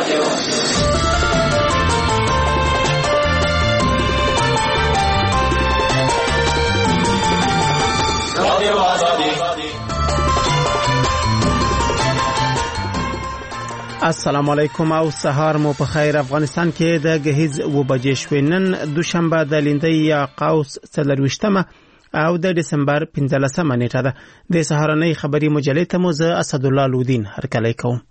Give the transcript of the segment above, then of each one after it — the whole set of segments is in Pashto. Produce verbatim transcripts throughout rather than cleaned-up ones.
السلام علیکم او سهار مو په خیر. افغانستان کې د گهیز و بجې شوې. نن دوشنبه د لیندۍ یا قوس څلرویشتمه او د دسمبر پنځلسمه نیټه ده. د سهارنۍ خبري مجلې ته مو زه اسدالله لودین هرکلی کوم.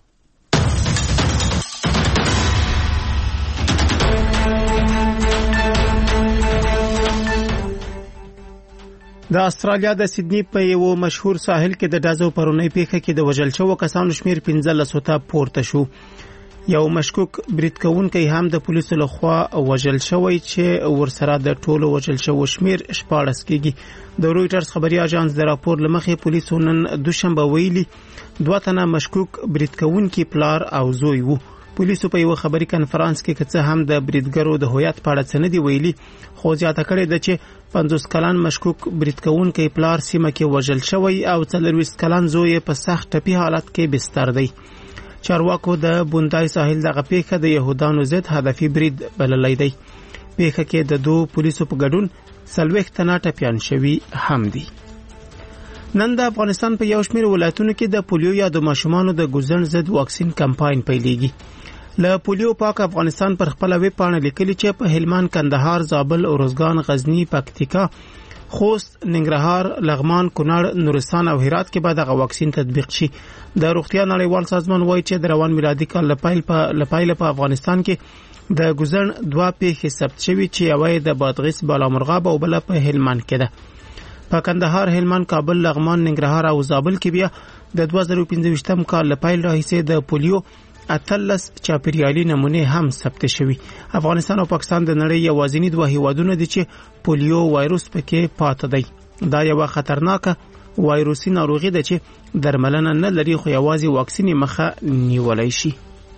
د استرالیا د سیدنی په یو مشهور ساحل کې د ډازو پرونی پیښه کې د وژل شوو کسانو شمیر پنځلس ته پورته شو. یو مشکوک برید کوونکی هم د پولیسو لخوا وژل شوی چې ورسره د ټولو وژل شوو شمیر شپاړس کېږي. د رویټرز خبري اژانس د راپور لمخې پولیسو نن دوشنبه ویلي دوه تنه مشکوک برید کوونکي پلار او زوی وو. پولیسو په یو خبري کانفرنس کې کڅه هم د بریدګرو د هویت په اړه څه نه دی ویلي، خو زیاته کړې ده چې پنځوس کلن مشکوک برید کوونکی پلار سیمه کې وژل شوی او څلرویشت کلن زوی په سخت ټپي حالت کې بستر دی. چارواکو د بوندای ساحل دغه پیښه د يهودانو ضد هدفي برید بللی دی. پیښه کې د دوه پولیسو په ګډون څلوېښت تنه ټپیان شوي هم دي. نن د افغانستان په یو شمېر ولایتونو کې د پولیو یا د ماشومانو د ګوزن ضد واکسین کمپاین پیلېږي. له پولیو پاک افغانستان پر خپل ویب پاڼه لیکلي چې په هلمند، کندهار، زابل، اروزګان، غزنی، پکتیکا، خوست، ننګرهار، لغمان، کونړ، نورستان او هرات کې به دغه واکسین تطبیق شي. د روغتیا نړیوال سازمان وایي چې د روان میلادي کال لپاره په لپاره په افغانستان کې د ګوزن دوه پیښې ثبت شوي چې یوه د بادغیس بالامرغاب او بل په هلمند کې ده. په کندهار، هلمند، کابل، لغمان، ننګرهار او زابل کې بیا د دوه زره پنځه کال لپاره راهیسې د پولیو اتلس چاپیریالي نمونه هم ثبت شوي. افغانستان او پاکستان د نړۍ یوازینی دوه هیوادونه دي چې پولیو وایروس پکې پاتې دی. دا یو خطرناک وایروسي ناروغي ده چې درملنه نه لري، خو یوازې واکسین مخه نیولای شي.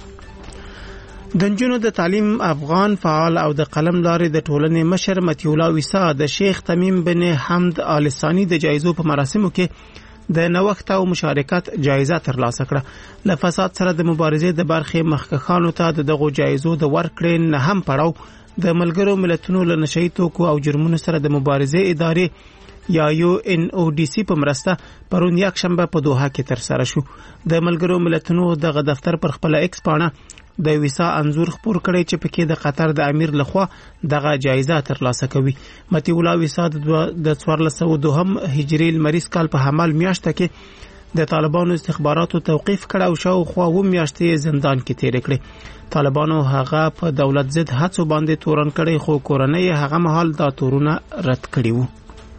د نجونو د تعلیم افغان فعال او د قلم لارې د ټولنې مشر متي الله ویسا د شیخ تمیم بن حمد آل ثانی د جایزو په مراسمو کې د نوښت او مشارکت جایزه ترلاسه کړه. له فساد سره د مبارزې د برخې مخکښانو ته دغه جایزو د ورکړې نه هم پړاو د ملګرو ملتونو له نشئی توکو او جرمونو سره د مبارزې ادارې یا یو ان او ډي سي په مرسته پرون یک شنبه په دوحه کې تر سره شو. د ملګرو ملتونو دغه دفتر پر خپل ایکس پاڼه د ویسا انزور خپور کړی چې پکې د قطر د امیر لخوا دغه جایزه ترلاسه کوي. متي الله ویسا د څوارلس سوه دوهم هجري لمریز کال په حمل میاشته کې د طالبانو استخباراتو توقیف کړ او شاوخوا اووه میاشتې زندان کې تیر کړې. طالبانو هغه په دولت ضد هڅو باندې تورن کړی، خو کورنۍ هغه مهال دا تورونه رد کړي وو.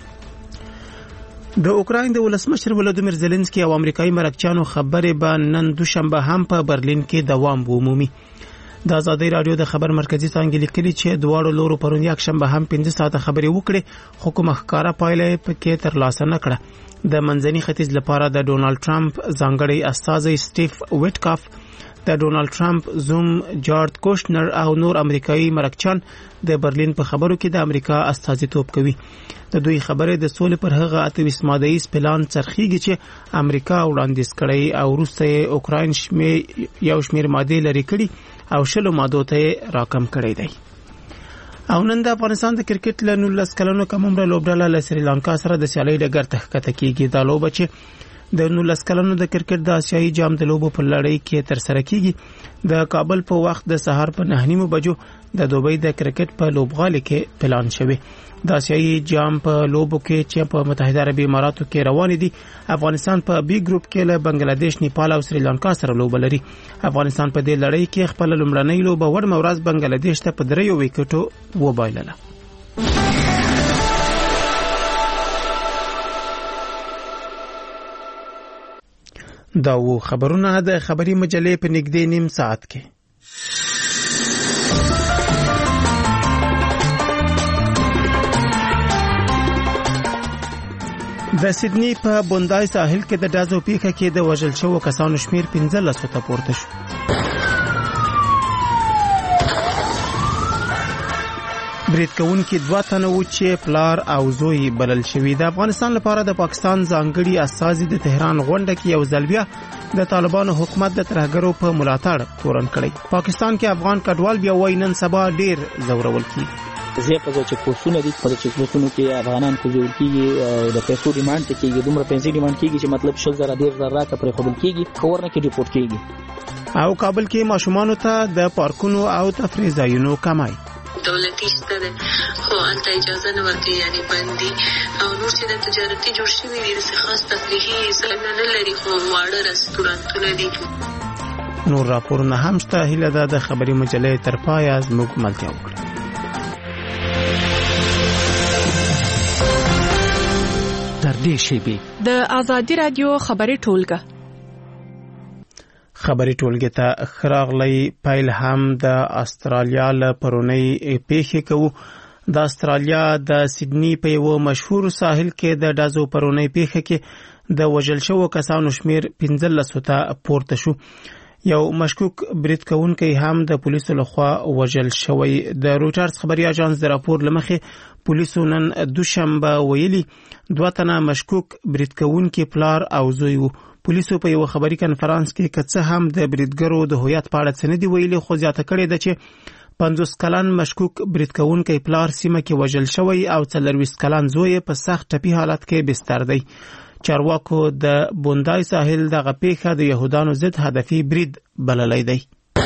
د اوکراین د ولسمشر ولادیمیر زيلنسکي او امریکایي مرکچیانو خبرې به نن دوشنبه هم په برلین کې دوام ومومي. د ازادي رادیو د خبر مرکزی څنګه لیکلي چې دواړو لورو پرون یک شنبه هم پنځه ساعته خبرې وکړې، خو کومه ښکارا پایله پکې ترلاسه نه کړه. د منځني ختیځ لپاره د ډونالد ټرمپ ځانګړی استازی سټیف ویټکاف، د ډونالد ټرمپ زوم جارد کوشنر او نور امریکایي مرکچان د برلین په خبرو کې د امریکا استازیتوب کوي. د دوی خبرې د سولې پر هغه اتویس ماده‌ایز پلان څرخیږي چې امریکا وړاندیز کړی او وروسته اوکراین شمه یو شمیر ماده لري کړي او شلو مادو ته راکم کړی دی. او نن د افغانستان د کرکټ له نولس کلنو کم عمر لوبډله له سریلانکا سره د سیالۍ ډګر ته ښکته کیږي. دا لوبه چې د نولس کلنو د کرکټ د آسیایي جام د لوبو په لړۍ کې تر سره کیږي د کابل په وخت د سهار په نه نیمو بجو د دوبۍ د کرکټ په لوبغالي کې پلان شوی. د آسیایي جام په لوبو کې چې په متحده عربي اماراتو کې روان دي، افغانستان په بي ګروپ کې له بنگلاديش، نیپال او سریلانکا سره لوب لري. افغانستان په دې لړۍ کې خپل لومړنۍ لوبه وړ مورز بنگلاديش ته په دریو وکټو وبایلله. دا و خبرونه د خبري مجلې په نږدې نیم ساعت کې. د سیدنی په بوندای ساحل کې د ډازو پیښه کې د وژل شوو کسانو شمیر پنځلس ته پورته شو. برید کوونکي دوه تنه و چې پلار او زوی بلل شوی. د افغانستان لپاره د پاکستان ځانګړي استازي د تهران غونډه کې یو ځل بیا د طالبانو حکومت د ترهګرو په ملاتړ تورن کړی. پاکستان کې افغان کډوال بیا وای نن سبا ډیر زورول کیږي. زه په چې کورسونه دي په چې کورسونو کې افغانان کوزول کیږي او د پیسو ډیماند کیږي، دومره پیسې ډیماند کیږي چې مطلب شل زره ډیر زره راته پر خپل کیږي خبرنه کې ریپورت کیږي. او کابل کې ماشومان ته د پارکونو او تفریح ځایونو کمای دولتي ستره خو انت اجازه نه ورکړي، یعنی باندې او نور چې د تجارتي جوړ شوی دي د خاص تفریحي ځایونه نه لري، خو واړه رستورانتونه دي. نور راپورونه هم شته. هیله ده د خبري مجلې تر پایه زموږ ملتیا وکړي. در دې شیبي د آزادي رادیو خبري ټولګه خبري ټولګه ته خراغلی پیل هم د استرالیا له پرونی پیښې کوو. د استرالیا د سیدنی په یو مشهور ساحل کې د ډازو پرونی پیښه کې د وژل شوو کسانو شمیر پنځلس ته پورته شو. یو مشکوک برید کوونکی هم د پولیسو لخوا وژل شوی. د رويټرز خبري اژانس د راپور لمخې پولیسو نن دوشنبه ویلي دوه تنه مشکوک برید کوونکي پلار او زوی وو. پولیسو په یو خبري کانفرنس کې کڅه هم د بریدګرو د هویت په اړه څه نه دی ویلي، خو زیاته کړې ده چې پنځوس کلن مشکوک برید کوونکی پلار سیمه کې وژل شوی او څلرویشت کلن زوی په سخت ټپي حالت کې بستر دی. چارواکو د بوندای ساحل دغه پیښه د يهودانو ضد هدفي برید بللی دی.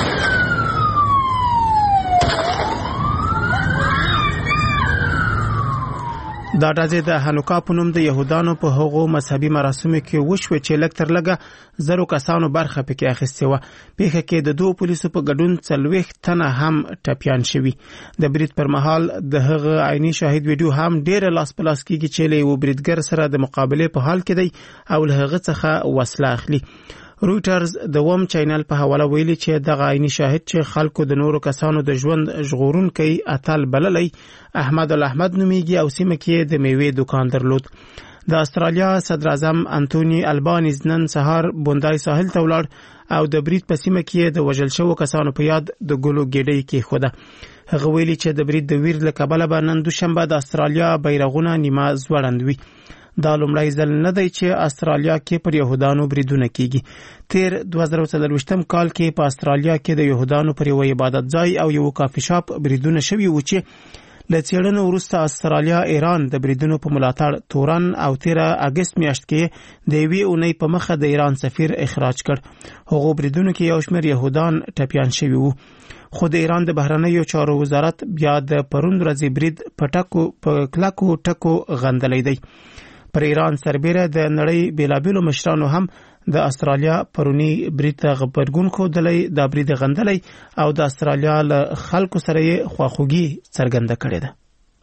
دا ډزې د هانوکا په نوم د يهودانو په هغو مذهبي مراسمو کې وشوه چې لږ تر لږه زرو کسانو برخه پکې اخیستې وه. پیښه کې د دوه پولیسو په ګډون څلوېښت تنه هم ټپیان شوي. د برید پر مهال د هغه عیني شاهد ویډیو هم ډېره لاس په لاس کېږي چې له یو بریدګر سره د مقابلې په حال کې دی او له هغه څخه وسله اخلي. رويټرز د ووم چینل په حواله ویلي چې دغه عیني شاهد چې خلکو د نورو کسانو د ژوند ژغورونکی اتل بللی احمد الاحمد نومیږي او سیمه کې د میوې دکان درلود. د استرالیا صدر اعظم انټونی البانیز نن سهار بوندای ساحل ته ولاړ او د برید په سیمه کې د وژل شوو کسانو په یاد د ګلو ګېډۍ کېښوده. هغه ویلي چې د برید د ویر له کبله به نن دوشنبه د استرالیا بیرغونه نیمه ځوړند وي. دا لومړی ځل نه دی چې استرالیا کې پر يهودانو بریدونه کیږي. تیر دوه زره څلوېښتم کال کې په استرالیا کې د يهودانو پر یو عبادت ځای او یو کافي شاپ بریدونه شوي و چې له څېړنو وروسته استرالیا ایران د بریدونو په ملاتړ تورن او تیره اګست میاشت کې د یوې اونۍ په مخه د ایران سفیر اخراج کړ. هغو بریدونو کې یو شمېر يهودان ټپیان شوي وو. خو د ایران د بهرنیو چارو وزارت بیا د پرون ورځې برید په ټکو په کلکو ټکو غندلی دی. پر ایران سربیره د نړۍ بیلابیلو مشرانو هم د استرالیا پرونی برید ته غبرګون ښودلی، دا برید غندلی او د استرالیا له خلکو سره یې خواخوږي څرګنده کړې ده.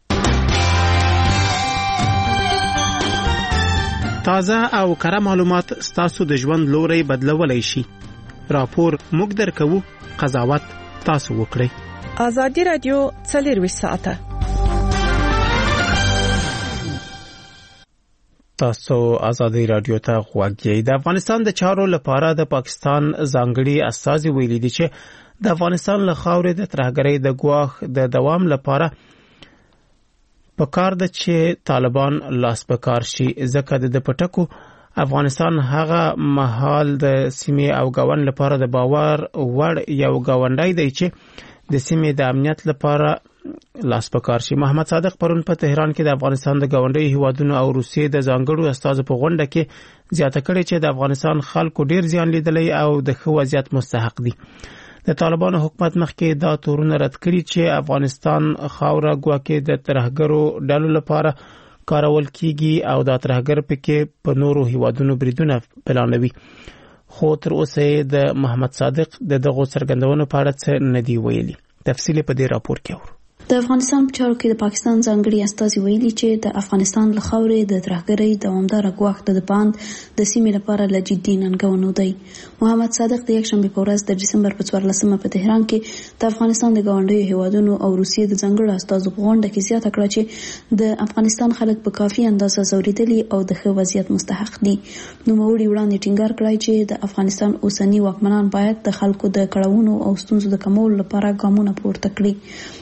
تازه او کره معلومات ستاسو د ژوند لوری بدلولی شي. راپور موږ درکوو، قضاوت تاسو وکړئ. آزادي رادیو څلرویشت ساعته تاسو آزادي رادیو ته غوږ یې. د افغانستان د چارو لپاره د پاکستان ځانګړي استازي ویلي دي چې د افغانستان له خاورې د ترهګرۍ د ګواښ د دوام لپاره پکار ده چې طالبان لاس په کار شي، ځکه د پټکو افغانستان هغه مهال د سیمې او ګاونډ لپاره د باور وړ یو ګاونډی دی چې د سیمې د امنیت لپاره لاس په کار شي. محمد صادق پرون په تهران کې د افغانستان د ګاونډیو هیوادونو او روسیې د ځانګړو استازو په غونډه کې زیاته کړې چې د افغانستان خلکو ډیر زیان لیدلی او د ښه وضعیت مستحق دي. د طالبانو حکومت مخکې دا تورونه رد کړي چې افغانستان خاوره ګواکې د ترهګرو ډلو لپاره کارول کیږي او دا ترهګر پکې په نورو هیوادونو بریدونه پلانوي. خو تر اوسه د محمد صادق د دغو څرګندونو په اړه څه نه دی ویلي. تفصیل په دې راپور کې اورو. د افغانستان په چارو کې د پاکستان ځانګړي استازي ویلي چې د افغانستان له خاورې د ترهګرۍ دوامداره ګواښ د باند د سیمې لپاره له جدي ننګونو دی. محمد صادق د یکشنبې په ورځ د ډسمبر په څوارلسمه په تهران کې د افغانستان د ګاونډیو هیوادونو او روسیې د ځانګړو استازو په غونډه کې زیاته کړه چې د افغانستان خلک په کافي اندازه ځورېدلي او د ښه وضعیت مستحق دي. نوموړي وړاندې ټینګار کړی چې د افغانستان اوسني واکمنان باید د خلکو د کړاوونو او ستونزو د کمولو لپاره ګامونه پورته کړي.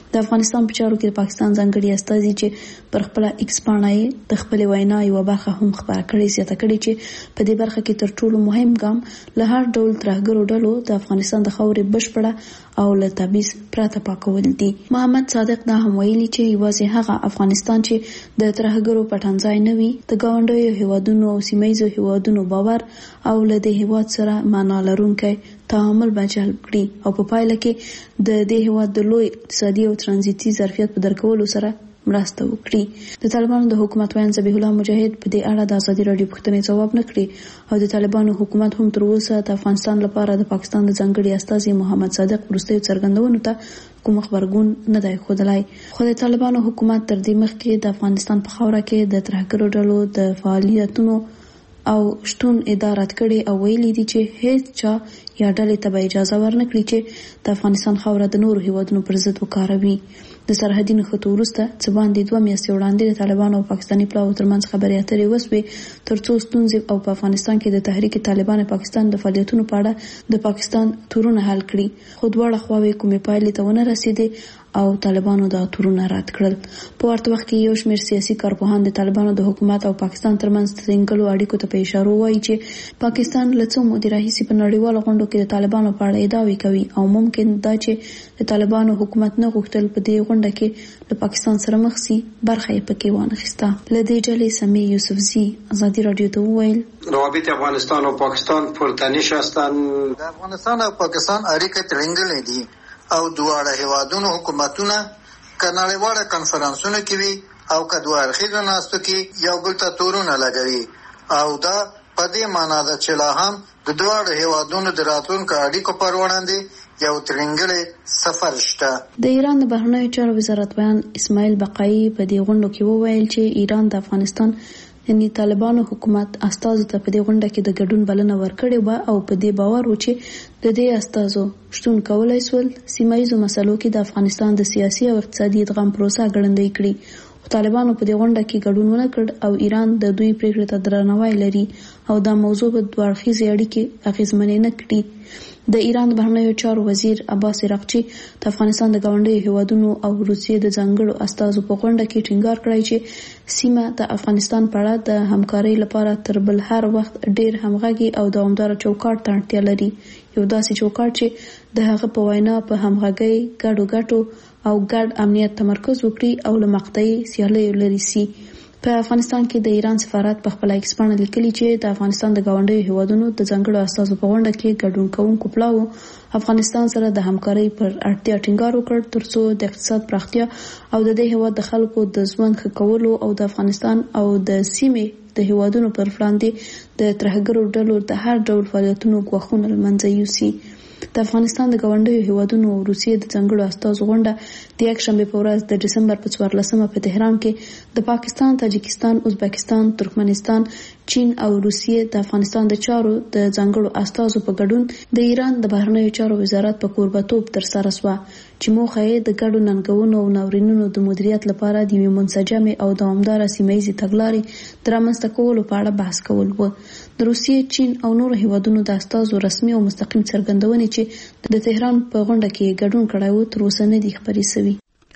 د افغانستان په چارو کې د پاکستان ځانګړي استازي چې پر خپل ایکس باندې د خپل وینا یو برخه هم خبره کړې زیاته کړې چې په دې برخه کې تر ټولو مهم ګام له هر ډول ترهګرو ډلو د افغانستان د خاورې بشپړه او له تبعیض پرته پاکول دي. محمد صادق دا هم ویلي چې یوازې هغه افغانستان چې د ترهګرو پټنځای نه وي د ګاونډیو هیوادونو او سیمایي هیوادونو باور او له دې هیواد سره معنا لرونکي تعامل به جلب کړي او په پایله کې د دې هیواد د لوی اقتصادي او ترانزیتي ظرفیت په درکولو سره مرسته وکړي. د طالبانو د حکومت وایي ذبیح الله مجاهد په دې اړه د ازادي رادیو پوښتنې ځواب نه کړي او د طالبانو حکومت هم تر اوسه د افغانستان لپاره د پاکستان د ځانګړي استازي محمد صادق وروستیو څرګندونو ته کوم خبرګون نه دی ښودلی. خو د طالبانو حکومت تر دې مخکې د افغانستان په خاوره کې د ترهګرو ډلو د فعالیتونو او شتون ادارت کړي او ویلي دي چې هیڅ چا یا ډلې ته به اجازه ورنکړي چې د افغانستان خاوره د نورو هیوادونو پر ضد وکاروي. د سرحدي نښتو وروسته څه باندې دوه میاشتې وړاندې د طالبانو او پاکستاني پلاوو ترمنځ خبرې اترې وسوې تر څو ستونزې او په افغانستان کې د تحریک طالبان پاکستان د فعالیتونو په اړه د پاکستان تورونه حل کړي خو دواړه خواوې کومې پایلې ته ونه رسېدې او طالبانو دا تورونه رد کړل. په ورته وخت کې یو شمېر سیاسي کارپوهان د طالبانو د حکومت او پاکستان ترمنځ د ټینګلو اړیکو ته په اشاره وایي چې پاکستان له څو مودې راهیسې په نړیوالو غونډو کې د طالبانو په اړه ادعاوې کوي او ممکن دا چې د طالبانو حکومت نه غوښتل په دې غونډه کې له پاکستان سره مخ شي برخه یې پکې وانخیسته. له دې ډلې سمیع یوسفزي ازادي رادیو ته وویل روابط افغانستان او پاکستان پرتنش هستند. د افغانستان او پاکستان اړیکې ترنګلې دي او دواړه هیوادونو حکومتونه کناړیواله کنفرانسونه کوي او کدوه اړخیزو ناستو کې یو بل ته تورونه لګوي او دا په دې معنا ده چې لا هم د دواړو هیوادونو د راتلونکو اړیکو پر وړاندې یو ترنګلې سفر شته. د ایران د بهرنیو چارو وزارت بیان اسماعیل بقایي په دې غونډو کې وویل چې ایران د افغانستان یعنی طالبانو حکومت استازو ته په دې غونډه کې د ګډون بلنه ورکړې وه او په دې باور و چې د دې استازو شتون کولای سول سیمایي مسلو کې د افغانستان د سیاسي او اقتصادي ادغام پروسه ګړندۍ کړي. خو طالبانو په دې غونډه کې ګډون ونه کړ او ایران د دوی پریکړې ته درناوی لري او دا موضوع په دوه اړخیزې اړیکې اغیزمنې نه کړي. د ایران د بهرنیو چارو وزیر عباس عراقچي د افغانستان د ګاونډیو هیوادونو او روسیې د ځانګړو استازو په غونډه کې ټینګار کړی چې سیمه د افغانستان په اړه د همکارۍ لپاره تر بل هر وخت ډیر همغږي او دوامدار چوکاټ ته اړتیا لري. یو داسې چوکاټ چې د هغه په وینا په همغږۍ ګډو ګټو او ګډ امنیت تمرکز وکړي او له مقطعي سیالیو لرې سي. په افغانستان کې د ایران سفارت په خپل ایکس باندې لیکلي چې د افغانستان د ګاونډیو هیوادونو د ځانګړو استازو په غونډه کې ګډون کوونکو پلاوو افغانستان سره د همکارۍ پر اړتیا ټینګار وکړ ترڅو د اقتصاد پراختیا او د دې هیواد د خلکو د ژوند ښه کولو او د افغانستان او د سیمې د هیوادونو پر وړاندې د ترهګرو ډلو د هر ډول فعالیتونو ګواښونه له منځه یوسي. د افغانستان د ګاونډیو هیوادونو او روسیې د ځانګړو استازو غونډه د یکشنبې په ورځ د ډسمبر په څوارلسمه په تهران کې د پاکستان، تاجکستان، ازبکستان، ترکمنستان، چین او روسیې د افغانستان د چارو د ځانګړو استازو په ګډون د ایران د بهرنیو چارو وزارت په کوربتوب ترسره شوه چې موخه یې د ګډو ننګونو او ناورینونو د مدیریت لپاره د یوې منسجمې او دوامداره سیمهییزې تګلارې د رامنځته کولو په اړه بحث کول و. د روسیې، چین او نورو هیوادونو د استازو رسمي او مستقیم څرګندونې چې د تهران په غونډه کې ګډون کړی و تر اوسه نه دي خپرې شوي.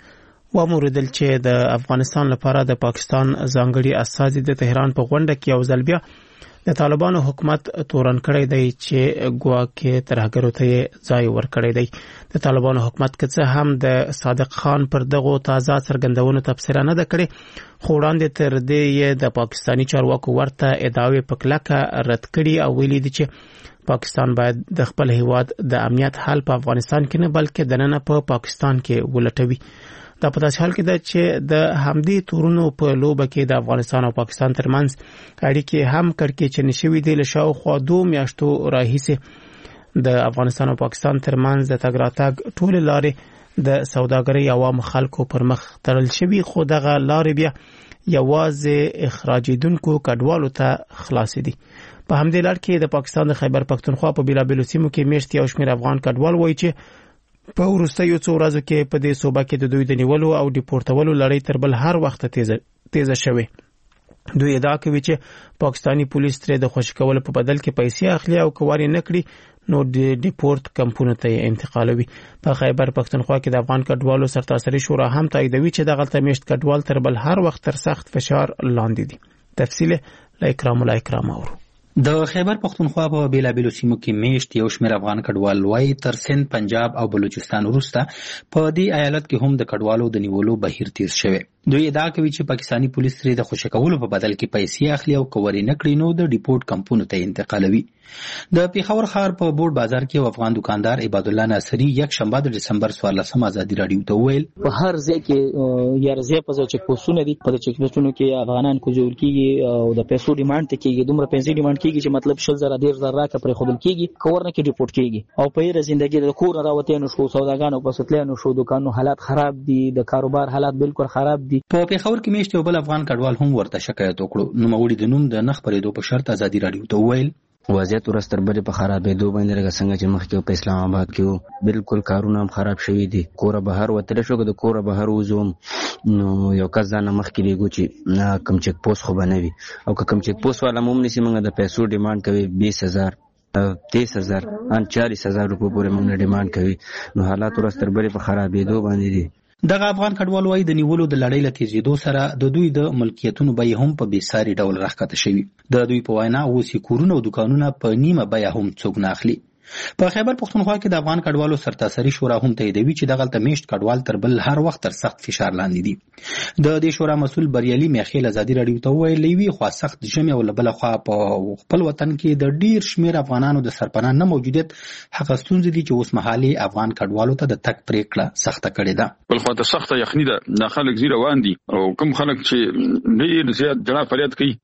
وموریدل چې د افغانستان لپاره د پاکستان ځانګړي استازي د تهران په غونډه کې یو ځل بیا د طالبانو حکومت تورن کړی دی چې ګواکې ترهګرو ته ځای ورکړی دی. د طالبانو حکومت که څه هم د صادق خان پر دغو تازه څرګندونو تبصره نه ده کړې خو وړاندې تر دې یې د پاکستاني چارواکو ورته ادعاوې په کلکه رد کړي او ویلي دي چې پاکستان باید د خپل هیواد د امنیت حل په افغانستان کې نه بلکې دننه په پاکستان کې ولټوي. دا په داسې حال کې ده چې د همدې تورونو په لوبه کې د افغانستان او پاکستان ترمنځ اړیکې هم کړکېچنې شوې دي. له شاوخوا دوه میاشتو راهیسې د افغانستان او پاکستان ترمنځ د تګ راتګ ټولې لارې د سوداګرۍ عوام خلکو پر مخ تړل شوي خو دغه لارې بیا یوازې اخراجیدونکو کډوالو ته خلاصې دي. په همدې لړ کې د پاکستان د خیبر پختونخوا په بیلابیلو سیمو کې میشت یو شمېر افغان کډوال وایي چې په وروستیو څو ورځو کې په دې صوبه کې د دوی د نیولو او ډیپورټولو لړۍ تر بل هر وخت تیزه تیزه شوې. دوی ادعا کوي چې پاکستانی پولیس ترې د خوشی کولو په بدل کې پیسې اخلي او کواري نه کړي نو د ډیپورت کمپونو ته انتقالوي. په خیبر پښتونخوا کې د افغان کډوالو سرتاسري شورا هم تاییدوي چې د غلطه میشت کډوال تر بل هر وخت تر سخت فشار لاندې دي. تفصیل لا اکرام الله اکرام اورو. د خیبر پښتونخوا په بیلابیلو سیمو کې میشت یو شمېر افغان کډوال وای تر سند، پنجاب او بلوچستان وروسته په دې ایالت کې هم د کډوالو د نیولو بهیر تیر شوی. دوی ادعا کوي چې پاکستانی پولیس ترې د خوشکولو په بدل کې پیسې اخلي او کوري نکړي نو د ډیپورت کمپونو ته انتقالوي. د پیښور ښار په بورډ بازار کې افغان دکاندار عباد الله ناصری یک شنبه د دسمبر څوارلسمه ازادي راډیو ته ویل په هر ځای کې یا ځای په ځای چې پوسټونه دي په چیک پوسټونو کې افغانان کوجول کیږي او د پیسو ډیماند ته کیږي، دومره پیسې ډیماند کیږي چې مطلب شل زره ډیر زره راکه پر خودل کیږي، کورنه کې ډیپورت کیږي او په هر ژوندۍ د کور راوته نو شو سوداګانو په ستلانو شو دکانو حالات خراب دي، د کاروبار حالات بالکل خراب دي. په پیښور کې میشت یو بل افغان کډوال هم ورته شکایت وکړو. نو موري د نوم د نخ پرېدو په شرط ازادي راډیو ته ویل وضعیت ورستر بلې په خرابېدو باندې لکه څنګه چې مخکې په اسلام آباد کې بالکل کارونه هم خراب شوي دي. کوره بهر وتلی شو که د کوره بهر وځو نو یو کس ځانه مخکې لیږو چې کم چیک پوسټ خو به نه وي او که کم چیک پوسټ والا هم نیسي موږ د پیسو ډیمانډ کوي بیس هزار تیس هزار ان چالیس هزار روپو پورې موږ ډیمانډ کوي. نو حالات ورستر بلې په خرابېدو باندې دي. دغه افغان کډوال وای د نیولو د لړۍ له تیزېدو سره د دوی د ملکیتونو بیې هم په بېساري ډول راښکته شوي. د دوی په وینا اوس یې کورونه او دوکانونه په نیمه بیه هم څوک نه اخلي. په خیبر پښتونخوا کې د افغان کډوالو سرتاسري شورا هم تاییدوي چې دغلته میشت کډوال تر بل هر وخت تر سخت فشار لاندې دي. د دې شورا مسؤل بریالي میخیل ازادي راډیو ته وویل یوې خوا سخت ژمي او له بله خوا په خپل وطن کې د ډیر شمېر افغانانو د سرپناه نه موجودیت هغه ستونزې دي چې اوس مهالې افغان کډوالو ته د تګ پرېکړه سخته کړې ده. بل خوا ته سخته یخني ده، دا خلک زی روان دي او کوم خلک چې ډېر زیات جنا فریاد کوي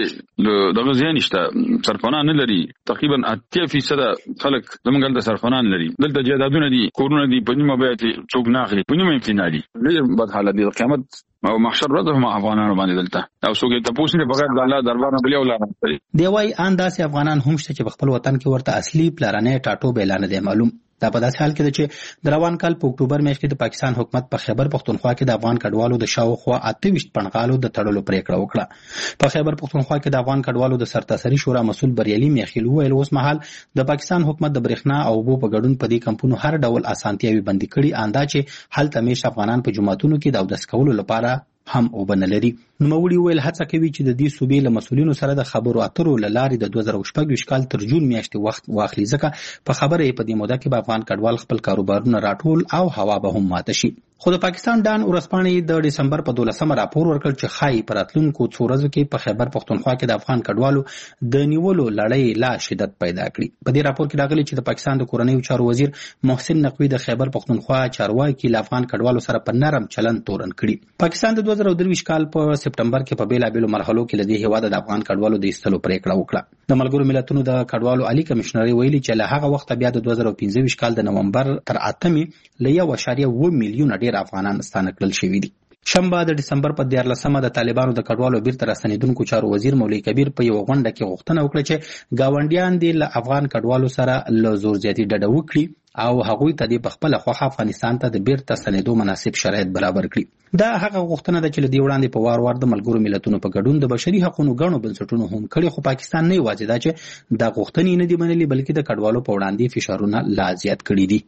هلته دغه ځای نشته، سرپناه نه لري. تقریبا اتیا فیصده خلک زمونږ هلته سرپناه نه لري. دلته جایدادونه دي، کورونه دي، په نیمه بیه کې څوک نه اخلي، په نیمه امتناع دي. ډېر بد حالت دی. د قیامت او محشر ورځ هم افغانانو باندې دلته او څوک ته پوښتنه بغیر د الله دربار نه بلی ولاره کوي. دی وايي ان داسې افغانان هم شته چې په خپل وطن کې ورته اصلي پلانې ټاټو اعلان دی معلوم. دا په داسې حال کې ده چې د روان کال په اکتوبر میاشت کې د پاکستان حکومت په خیبر پښتونخوا کې د افغان کډوالو د شاوخوا اته ویشت پنغالو د تړلو پریکړه وکړه. په خیبر پښتونخوا کې د افغان کډوالو د سرتاسري شورا مسؤل بریالي میخیل وویل اوس مهال د پاکستان حکومت د برېښنا او اوبو په ګډون په دې کمپونو هر ډول اسانتیاوي بندي کړي، اندا چې هلته میش افغانان په جماعتونو کې د اودس کولو لپاره هم وبنه لري. نوموړي ویل هڅه کوي چې د دې صوبې له مسؤلینو سره د خبرو اترو له لارې د دوه زره شپږ ویشت کال تر جون میاشتې وخت واخلي، ځکه په خبره یې په دې موده کې به افغان کډوال خپل کاروبارونه راټول او هوا به هم ماته شي. خو د پاکستان ډان ورځپاڼې د ډسمبر په دولسمه راپور ورکړ چې ښایي په راتلونکو څو ورځو کې په خیبر پښتونخوا کې د افغان کډوالو د نیولو لړۍ لا شدت پیدا کړي. په دې راپور کې راغلي چې د پاکستان د کورنیو چارو وزیر محسن نقوی د خیبر پښتونخوا چارواکي له افغان کډوالو سره په نرم چلند تورن کړي. پاکستان د دوه زره درویشت کال په سپټمبر کې په بیلابیلو مرحلو کې له دې هېواده د افغان کډوالو د ایستلو پریکړه وکړه. د ملګرو ملتونو د کډوالو عالي کمشنري ویلي چې له هغه وخته بیا د دوه زره پنځه ویشت کال د نومبر تر اتمې له یو اعشاریه اووه میلیونه ډیر افغانان ستانه کړل شوي دي. شنبه د دسمبر په دیارلسمه د طالبانو د کډوالو بیرته راستنېدونکو چارو وزیر مولوي کبیر په یو غونډه کې غوښتنه وکړه چې ګاونډیان دې له افغان کډوالو سره له زور زیاتي ډډه وکړي او هغوی ته د خپل خوښه افغانستان ته د بیرته ستنېدو مناسب شرایط برابر کړي. دا هغه غوښتنه ده چې له دې وړاندې په وار وار د ملګرو ملتونو په ګډون د بشري حقوقو غړو بنسټونو هم کړي، خو پاکستان نه یوازې دا چې دا غوښتنې نه دي منلي بلکې د کډوالو په وړاندې فشارونه لا زیات کړي دي.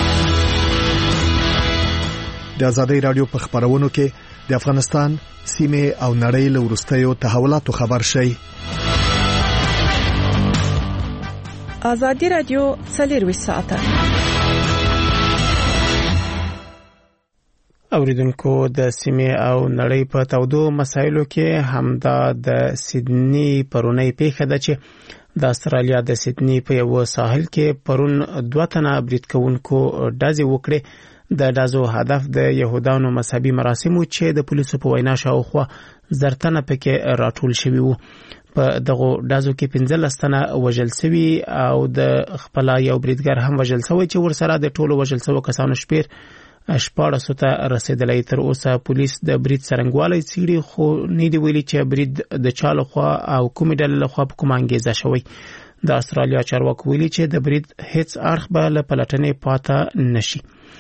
د ازادي رادیو په خبرونو کې د افغانستان سیمه او نړۍ له وروستیو تحولاتو خبر شي. ازادي رادیو څلور ساعته اوریدونکو د سیمه او نړۍ په تودو مسایلو کې همدا د سیدنی پرونی پیښه ده چې د استرالیا د سیدنی په یو ساحل کې پرون دوه تنه برید کوونکو ډزې وکړې. د ډزو هدف د يهودانو مذهبي مراسمو چې د پولیسو په وینا شاوخوا زرتنه پکې راټول شوي وو. په دغه ډزو کې پنځلس تنه وژل شوي او د خپل یو بریدګر هم وژل شوی چې ورسره د ټولو وژل شوو کسانو شمیر شپاړس ته رسیدلی. تر اوسه پولیس د برید څرنګوالی څیړي، خو نه دی ویلي چې برید د چا لخوا او کومې ډلې لخوا په کومه انګیزه شوی. د استرالیا چارواکو ویلي چې د برید هیڅ اړخ به له پلټنې پاته نشي.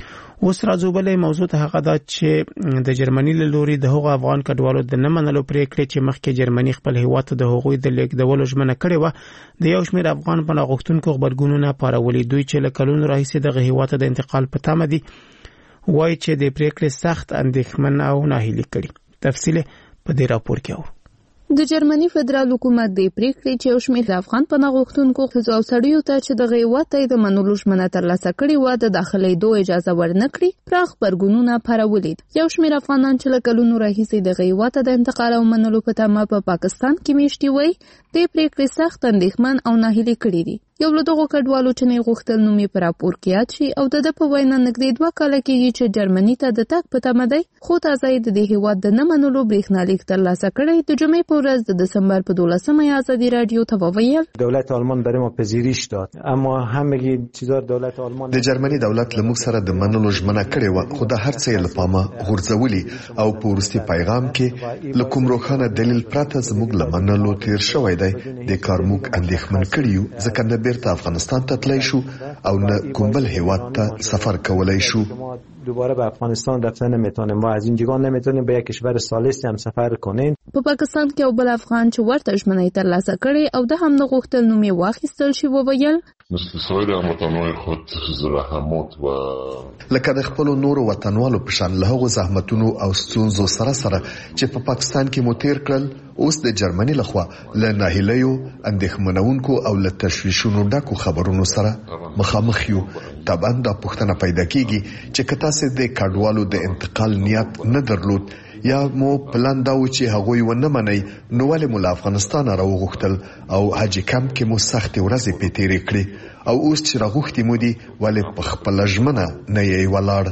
اوس راځو بلې موضوع ته هغه دا چې د جرمني له لوري د هغو افغان کډوالو د نه منلو پریکړې چې مخکې جرمني خپل هیواد ته د هغوی د لیږدولو ژمنه کړې وه د یو شمېر افغان پناه غوښتونکو غبرګونونه پارولي. دوی چې له کلونو راهیسې دغه هیواد ته د انتقال په تمه دي وایي چې د پریکړې سخت اندېښمن او ناهیلي کړي. تفصیل په دې راپور کې اورو. د جرمني فدرال حکومت د پریکړې چې یو شمېر د افغان پناه غوښتونکو ښځو او سړیو ته چې دغه هیواد ته د منلو ژمنه ترلاسه کړې وه د داخلېدو اجازه ورنه کړي پراخ غبرګونونه پارولي. یو شمېر افغانان چې له کلونو راهیسې دغه هیواد ته د انتقال او منلو په تمه په پاکستان کې میشتي وایي د پریکړې سخت اندېښمن او ناهیلي کړي دي. یو له دغو کډوالو چې نه غوښتل نوم یې په راپور کې یاد شي او د ده په وینا نږدې دوه کاله کېږي چې جرمني ته د تګ په تمه دی خو تازه یې د دې هیواد د نه منلو برېښنالیک ترلاسه کړی. د جمعې په ورځ د دسامبر په دولسمه یې آزادي رادیو ته وویل دولت آلمان برای ما پذیرش داد اما همگی چیزا دولت آلمان د جرمني دولت له موږ سره د منلو ژمنه کړې وه خو د هر څه یې له پامه غورځولي او په وروستي پیغام کې له کوم روښانه دلیل پرته زموږ له منلو تیر شوی دی. د کار موږ اندېښمن کړي یو ځکه نه بیرته افغانستان ته تللی شو او نه کوم بل هیواد ته سفر کولی شو. دوباره به افغانستان رفتن نمیتونیم ما از اینجا نمیتونیم به یک کشور ثالث هم سفر کنیم. په پاکستان کې یو بل افغان چې ورته ژمنه یې ترلاسه کړې او د هم نه غوښتل نوم یې واخیستل شي وویل مثل سایر هموطنان خود زحمات و لکه د خپلو نورو وطنوالو په شان له هغو زحمتونو او ستونزو سره سره چې په پاکستان کې مو تیر کړل اوس د جرمني لخوا له ناهیلیو اندېښمنونکو او له تشویشونو ډکو خبرونو سره مخامخ یو. طبعا دا پوښتنه پیدا کیږي چې که تاسو د کډوالو د انتقال نیت نه درلود یا مو پلان دا و چې هغوی ونه منئ نو ولې مو له افغانستانه راوغوښتل او حاجي کمپ کې مو سختې ورځې پې تېرې کړې او اوس چې راغوښتي مو دي ولې په خپله ژمنه نه یې ولاړ.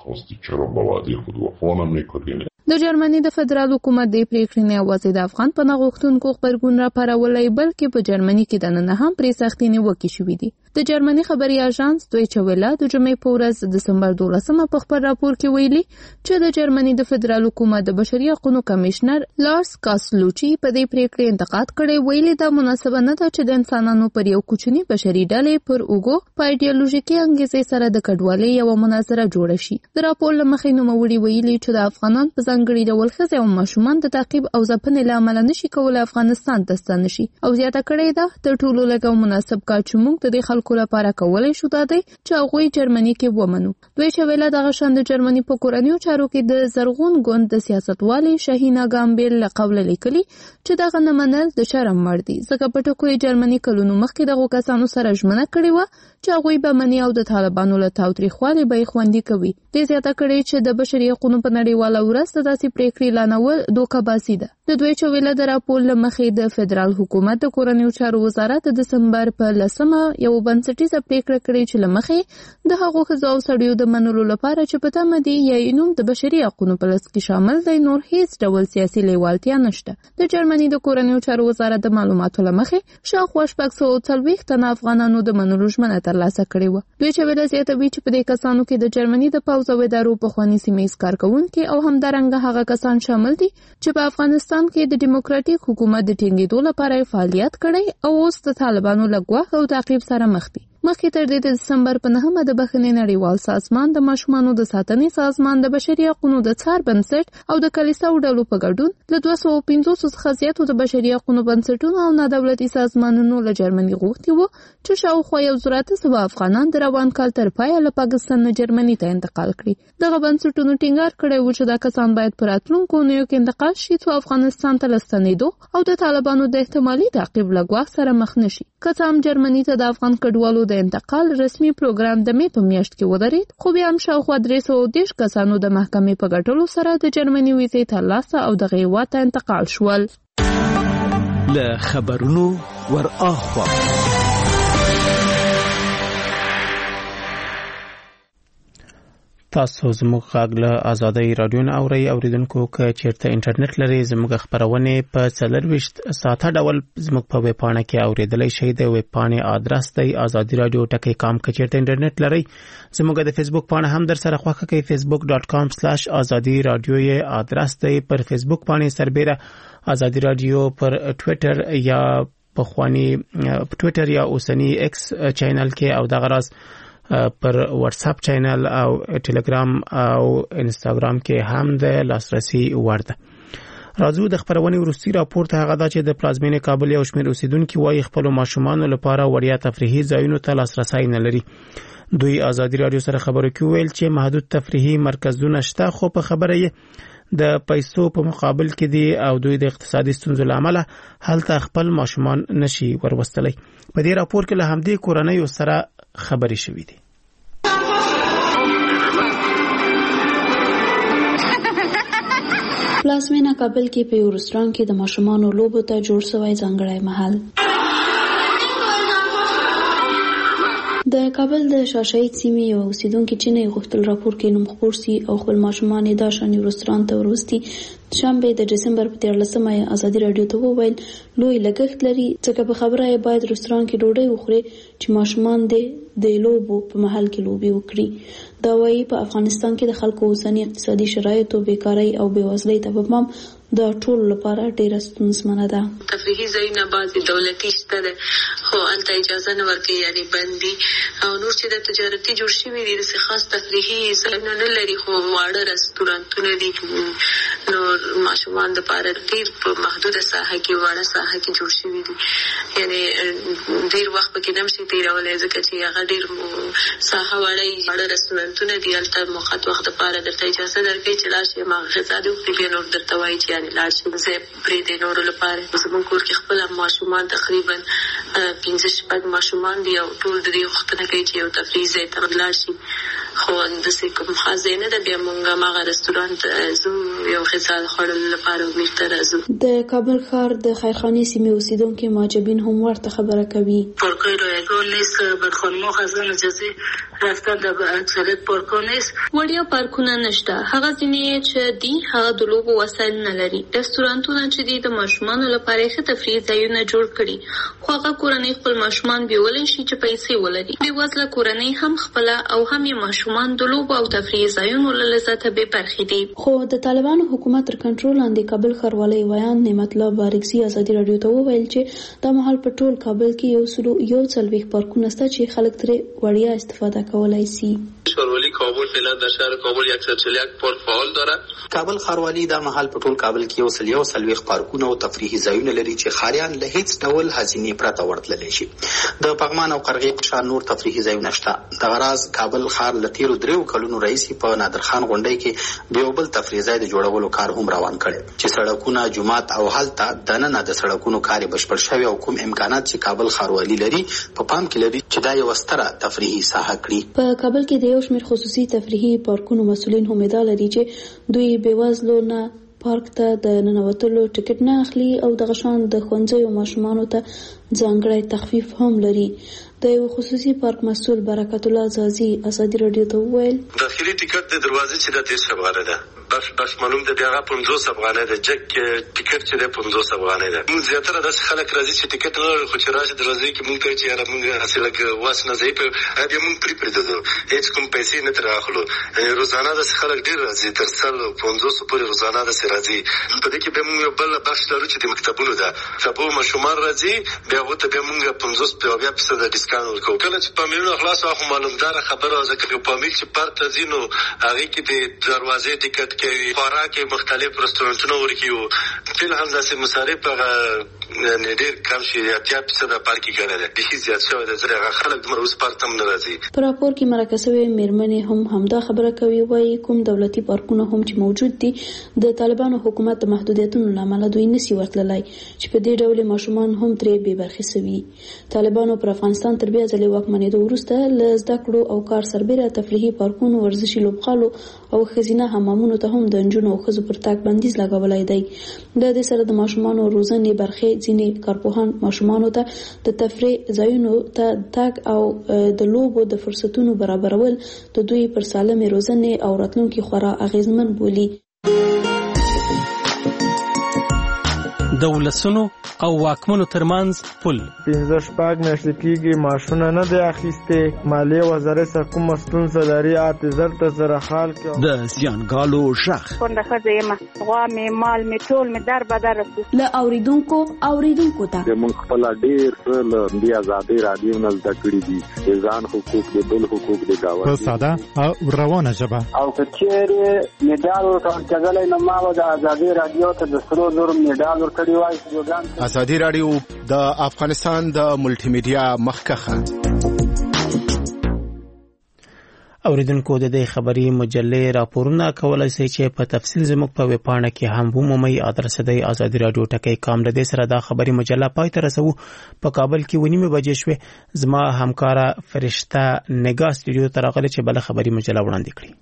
د جرمني د فدرال حکومت د پریکړې نه یوازې د افغان پناه غوښتونکو غبرګون راپارولی بلکې په جرمني کې دننه هم پرې سختې نیوکې شوې دي. د جرمني خبري اژانس دویچه ویله د جمعې په ورځ د دسمبر دولسمه په خپل راپور کې ویلي چې د جرمني د فدرال حکومت د بشري حقوقو کمشنر لارس کاسلوچي په دې پریکړې انتقاد کړی. ویلي دا مناسبه نه ده چې د انسانانو پر یو کوچني بشري ډلې پر اوګو په ایډیالوژیکي انګیزې سره د کډوالۍ یوه مناظره جوړه شي. د راپور له مخې نوموړي ویلي چې د افغانان په ځانګړي ډول ښځې او ماشومان د تعقیب او ځپنې له امله نشي کولی افغانستان ته ستانه شي او زیاته کړې ده تر ټولو لږ او مناسب کار چې موږ د دې خلکو لپاره کولای شو دا دی چې هغوی جرمني کې ومنو. دویچه ویله دغه شان د جرمني په کورنیو چارو کې د زرغون ګوند د سیاستوالې شهینه ګامبیل له قوله لیکلي چې دغه نه منل د شرم وړ دي ځکه په ټکو یې جرمني کلونو مخکې دغو کسانو سره ژمنه کړې وه چې هغوی به مني او د طالبانو له تاوتریخوالي به یې خوندي کوي. دې زیاته کړې چې د بشري حقوقو په نړیواله ورځ ته داسې پریکړې اعلانول دوکهبازي ده. د دویچه ویله د راپور له مخې د فدرال حکومت د کورنیو چارو وزارت د دسمبر په لسمه یو بنسټیزه پریکړه کړې چې له مخې د هغو ښځو او سړیو د منلو لپاره چې په تمه دي یا یې نوم د بشري حقوقو په لست کې شامل دی نور هیڅ ډول سیاسي لیوالتیا نشته. د جرمني د کورنیو چارو وزارت د معلوماتو له مخې شاوخوا شپږ سوه څلوېښت تنه افغانانو د منلو ژمنه ترلاسه کړې وه. دویچه ویله زیاتوي چې په دې کسانو کې د جرمني د پوځ او ادارو پخواني سیمهییز کارکوونکي او همدارنګه هغه کسان شامل دي چې په افغانستان کې د ډیموکراتیک حکومت د ټینګېدو لپاره فعالیت کړی او اوس د طالبانو له ګواښ او تعقیب سره مخ دي. مخکې تر دې د دسمبر په نهمه د بخښنې نړیوال سازمان د ماشومانو د ساتنې سازمان د بشري حقوقو د څار بنسټ او د کلیساو ډلو په ګډون له دوه سوه پنځوسو څخه زیاتو د بشري حقوقو بنسټونو او نادولتي سازمانونو له جرمني غوښتي وو چې شاوخوا یو زر اته سوه افغانان د روان کال تر پایه له پاکستان نه جرمني ته انتقال کړي. دغه بنسټونو ټینګار کړی و چې دا کسان باید په راتلونکو اونیو کې انتقال شي څو افغانستان ته له ستنېدو او د طالبانو د احتمالي تعقیب له ګواښ سره مخ نه شي. که څه هم جرمني ته د افغان کډوالو د انتقال رسمي پروګرام د مې په میاشت کې ودرېد خو بیا هم شاوخوا درې سوه دېرش کسانو د محکمې په ګټلو سره د جرمني ویزې ترلاسه او دغه هېواد ته انتقال شول. له خبرونو ور اخوا تاسو زموږ غږ له آزادۍ رادیو نه اورئ. اوریدونکو که چیرته انټرنیټ لري زموږ خبرونه په څلرویشت ساعته ډول زموږ په ویب پاڼه کې اوریدلای شئ. د ویب پاڼې ادرس دی آزادي رادیو ټکی کام. که چیرته انټرنیټ لري زموږ د فیسبوک پاڼه هم در سره خوښه کړئ. فیسبوک ډاټ کام سلاش آزادي رادیو یې ادرس دی. پر فیسبوک باندې سربېره آزادي رادیو، پر ټویټر یا په خواني ټویټر یا اوسنی ایکس چینل کې او دغه راز پر واتس اپ چینل او ټلګرام او انستګرام کې هم د لاسرسي وړ ده. راځو د خبرونې وروستي راپور ته هغه دا چې د پلازمینې کابل یو شمېر اوسیدونکو وايي خپل ماشومان لپاره وړیا تفریحي ځایونو ته لاسرسي نه لري. دوی آزادي رادیو سره خبرو کې ویل چې محدود تفریحي مرکزونه شته، خو په خبره یې د پیسو په مقابل کې دي او دوی د اقتصادي ستونزو لامل هلته خپل ماشومان نشي وروستلی. په دې راپور کې له همدې کورنۍ سره خبرې شوې دي. پلازمینه کابل کې په یو رستورانت کې د ماشومانو لوبو ته جوړ شوی ځانګړی محل. د کابل د شاشهید سیمې یو اوسیدونکي چې نه غوښتل راپور کې نوم خپور سي او خپل ماشومان یې دا شان یو رستورانت ته وروستي شنبه د دسمبر په دیارلسمه آزادي رادیو ته وویل لوی لګښت لري ځکه په خبره یې باید رستورانت کې ډوډۍ وخوري چې ماشومان دې د لوبو په محل کې لوبي وکړي. دا وايي په افغانستان کې د خلکو اوسنی اقتصادي شرایطو بیکاری او بیوزلۍ ته پام دا ټول لپاره ډیره ستونزمنه ده. تفریحي ځایونه بعضې دولتي شته ده خو هلته اجازه نه ورکوي، یعنی بندي او نور چې د تجارتي جوړ شوي دي داسې خاص تفریحي ځایونه نه لري، خو واړه رستورانتونه دي. نور ماشومان دپاره ډېر په محدوده ساحه کې واړه ساحه کې جوړ شوي دي، یعنی ډېر وخت پکې نه شي تېرولی ځکه چې هغه ډېر ساحه واړه واړه رستورانتونه دي. هلته موقت وخت دپاره درته اجازه درکوي چې لاړ شي ما غذا دې وکړي، بیا نور درته وایي چې لاړ شي زه پرېږدې نورو لپاره. زموږ کور کې خپل ماشومان تقریبا پنځه شپږ ماشومان دي او ټول د دې غوښتنه کوي چې یو تفریحي ځای ته لاړ شي، خو داسې کوم خاص ځای نه ده. بیا موږ هماغه رستورانت ځو یو غذا خوړلو لپاره بېرته راځو. د کابل ښار د خیرخانې سیمې اوسیدونکي معجبین هم ورته خبره کوي. پارک‌های رایگان نیست، به خانم‌ها از آن اجازه رفتن در اکثریت پارک‌ها نیست. وړیا پارکونه نشته، هغه ځینې چې دي هغه د لوبو وسایل نه لري. رستورانتونه چې دي د ماشومانو لپاره ښه تفریحي ځایونه جوړ کړي، خو هغه کورنۍ خپل ماشومان بیولی شي چې پیسې ولري. بېوزله کورنۍ هم خپله او هم یې ماشومان د لوبو او تفریحي ځایونو له لذته بې برخې دي. خو د طالبانو حکومت تر کنټرول لاندې کابل ښاروالۍ ویان نعمت الله بارکزي ازادي رادیو ته وویل چې دا مهال په ټول کابل کې یو سلو یو څلوېښت پارکونه شته چې خلک ترې وړیا استفاده کولی سي. ښاروالي کابل فعلا در شهر کابل صد و چهل و یک پارک فعال دارد. کابل ښاروالي دا مهال په ټول کابل کې یو سل یو څلوېښت پارکونه او تفریحي ځایونه لري چې ښاریان له هیڅ ډول هزینې پرته ورتللی شي. د پغمان او قرغې په شان نور تفریحي ځایونه شته. دغه راز کابل ښار له تېرو دریو کلونو راهیسې په نادرخان غونډۍ کې د یو بل تفریحي ځای د جوړولو کار هم روان کړی چې سړکونه، جومات او هلته دننه د سړکونو کار یې بشپړ شوی او کوم امکانات چې کابل ښاروالي لري په پام کې لري چې دا یوه ستره تفریحي ساحه کړي. په کابل کې د یو شمېر خصوصي تفریحي پارکونو مسؤلین هم ادعا لري چې دوی بېوزلو نه پارک ته د ننوتلو ټکټ نه اخلي او دغه شان د ښوونځیو ماشومانو ته ځانګړی تخفیف هم لري. د یو خصوصي پارک مسؤل برکت الله زازي ازادي رادیو ته وویل داخلي ټیکټ د دروازې چې د تیس افغانۍ ده، بس بس معلوم ده هغه پنځوس افغانۍ ده. جک ټیکټ چې ده پنځوس افغانۍ ده. موږ زیاتره داسې خلک راځي چې ټیکټ نه لري، خو چې راشي دروازې کې موږ کوي چې یاره موږ هسې لږ واس نه ځای په بیا موږ پرې پرېږدو، هېڅ کوم پیسې نه ترې اخلو. روزانه داسې خلک ډېر راځي، تر سل پنځوسو پورې روزانه داسې راځي. په دې کې بیا موږ یو بل بخش لرو چې د مکتبونو ده، سبو ماشومان راځي، بیا هغو ته بیا موږ پنځوس اویا فیصده ډسکاونټ ورکوو. کله چې پامیلونه خلاص واخو معلومداره خبره ځکه چې پامیل چې پر ته ځي نو هغې کې د دروازې ټیکټ کوي، خوراک یې مختلف رستورانتونه ورکوي. فعلا هم داسې مصارف هغه ډېر کم شي، اتیا فیصده پارکې ګڼه ده، بیخي زیات شوی ده. ځکه هغه خلک دومره اوس پارک ته هم نه راځي. په راپور کې مرکه شوې مېرمنې هم همدا خبره کوي. وایي کوم دولتي پارکونه هم چې موجود دي د طالبانو حکومت د محدودیتونو له امله دوی نشي ورتللی چې په دې ډول ماشومان هم ترې بې برخې شوي. طالبانو پر افغانستان تر بیا ځلې واکمنېدو وروسته له زده کړو او کار سربېره تفریحي پارکونو، ورزشي لوبغالو او ښځینه حمامونو ته هم د نجونو او ښځو پر تګ بندیز لګولی دی. د دې سره د ماشومانو روزنې برخې ځینې کارپوهان ماشومانو ته د تفریح ځایونو ته تګ او د لوبو د فرصتونو برابرول د دوی پر سالمې روزنې او راتلونکي خورا اغیزمن بولي. د ولسونو او واکمنو ترمنځ پل. پنځه شپږ میاشتې کېږي معاشونه نه دی اخیستې. مالیې وزارت څخه کومه ستونزه لري اته زر ته سره حال کړي. د زیانګالو غږ کونډه ښځه یم، غوا مې مال مې ټول مې در بدر رسو. له اوریدونکو اوریدونکو ته موږ خپل ډېر څه له دې ازادۍ رادیو نه زده کړي دي. د ځان حقوق د بل حقوق د گاونډي په ساده او روانه ژبه. او که چېرې میډال ورکول کېدلی نو ما به د ازادۍ رادیو ته د سرو زرو میډال ورکړی وای. ازادي رادیو د افغانستان د ملټي میډیا مخکخه. اوریدونکو د دې خبري مجلې راپورونه کولای شي چې په تفصیل زموږ په ویب پاڼه کې هم ومومئ. ادرس دی ازادي رادیو ټکی کام. د دې سره دا خبري مجله پای ته رسو. په کابل کې ونیمه بجې شوه. زما همکارا فرشته نگاه سټوډیو ته راغله چې بل خبري مجله وړاندې کړي.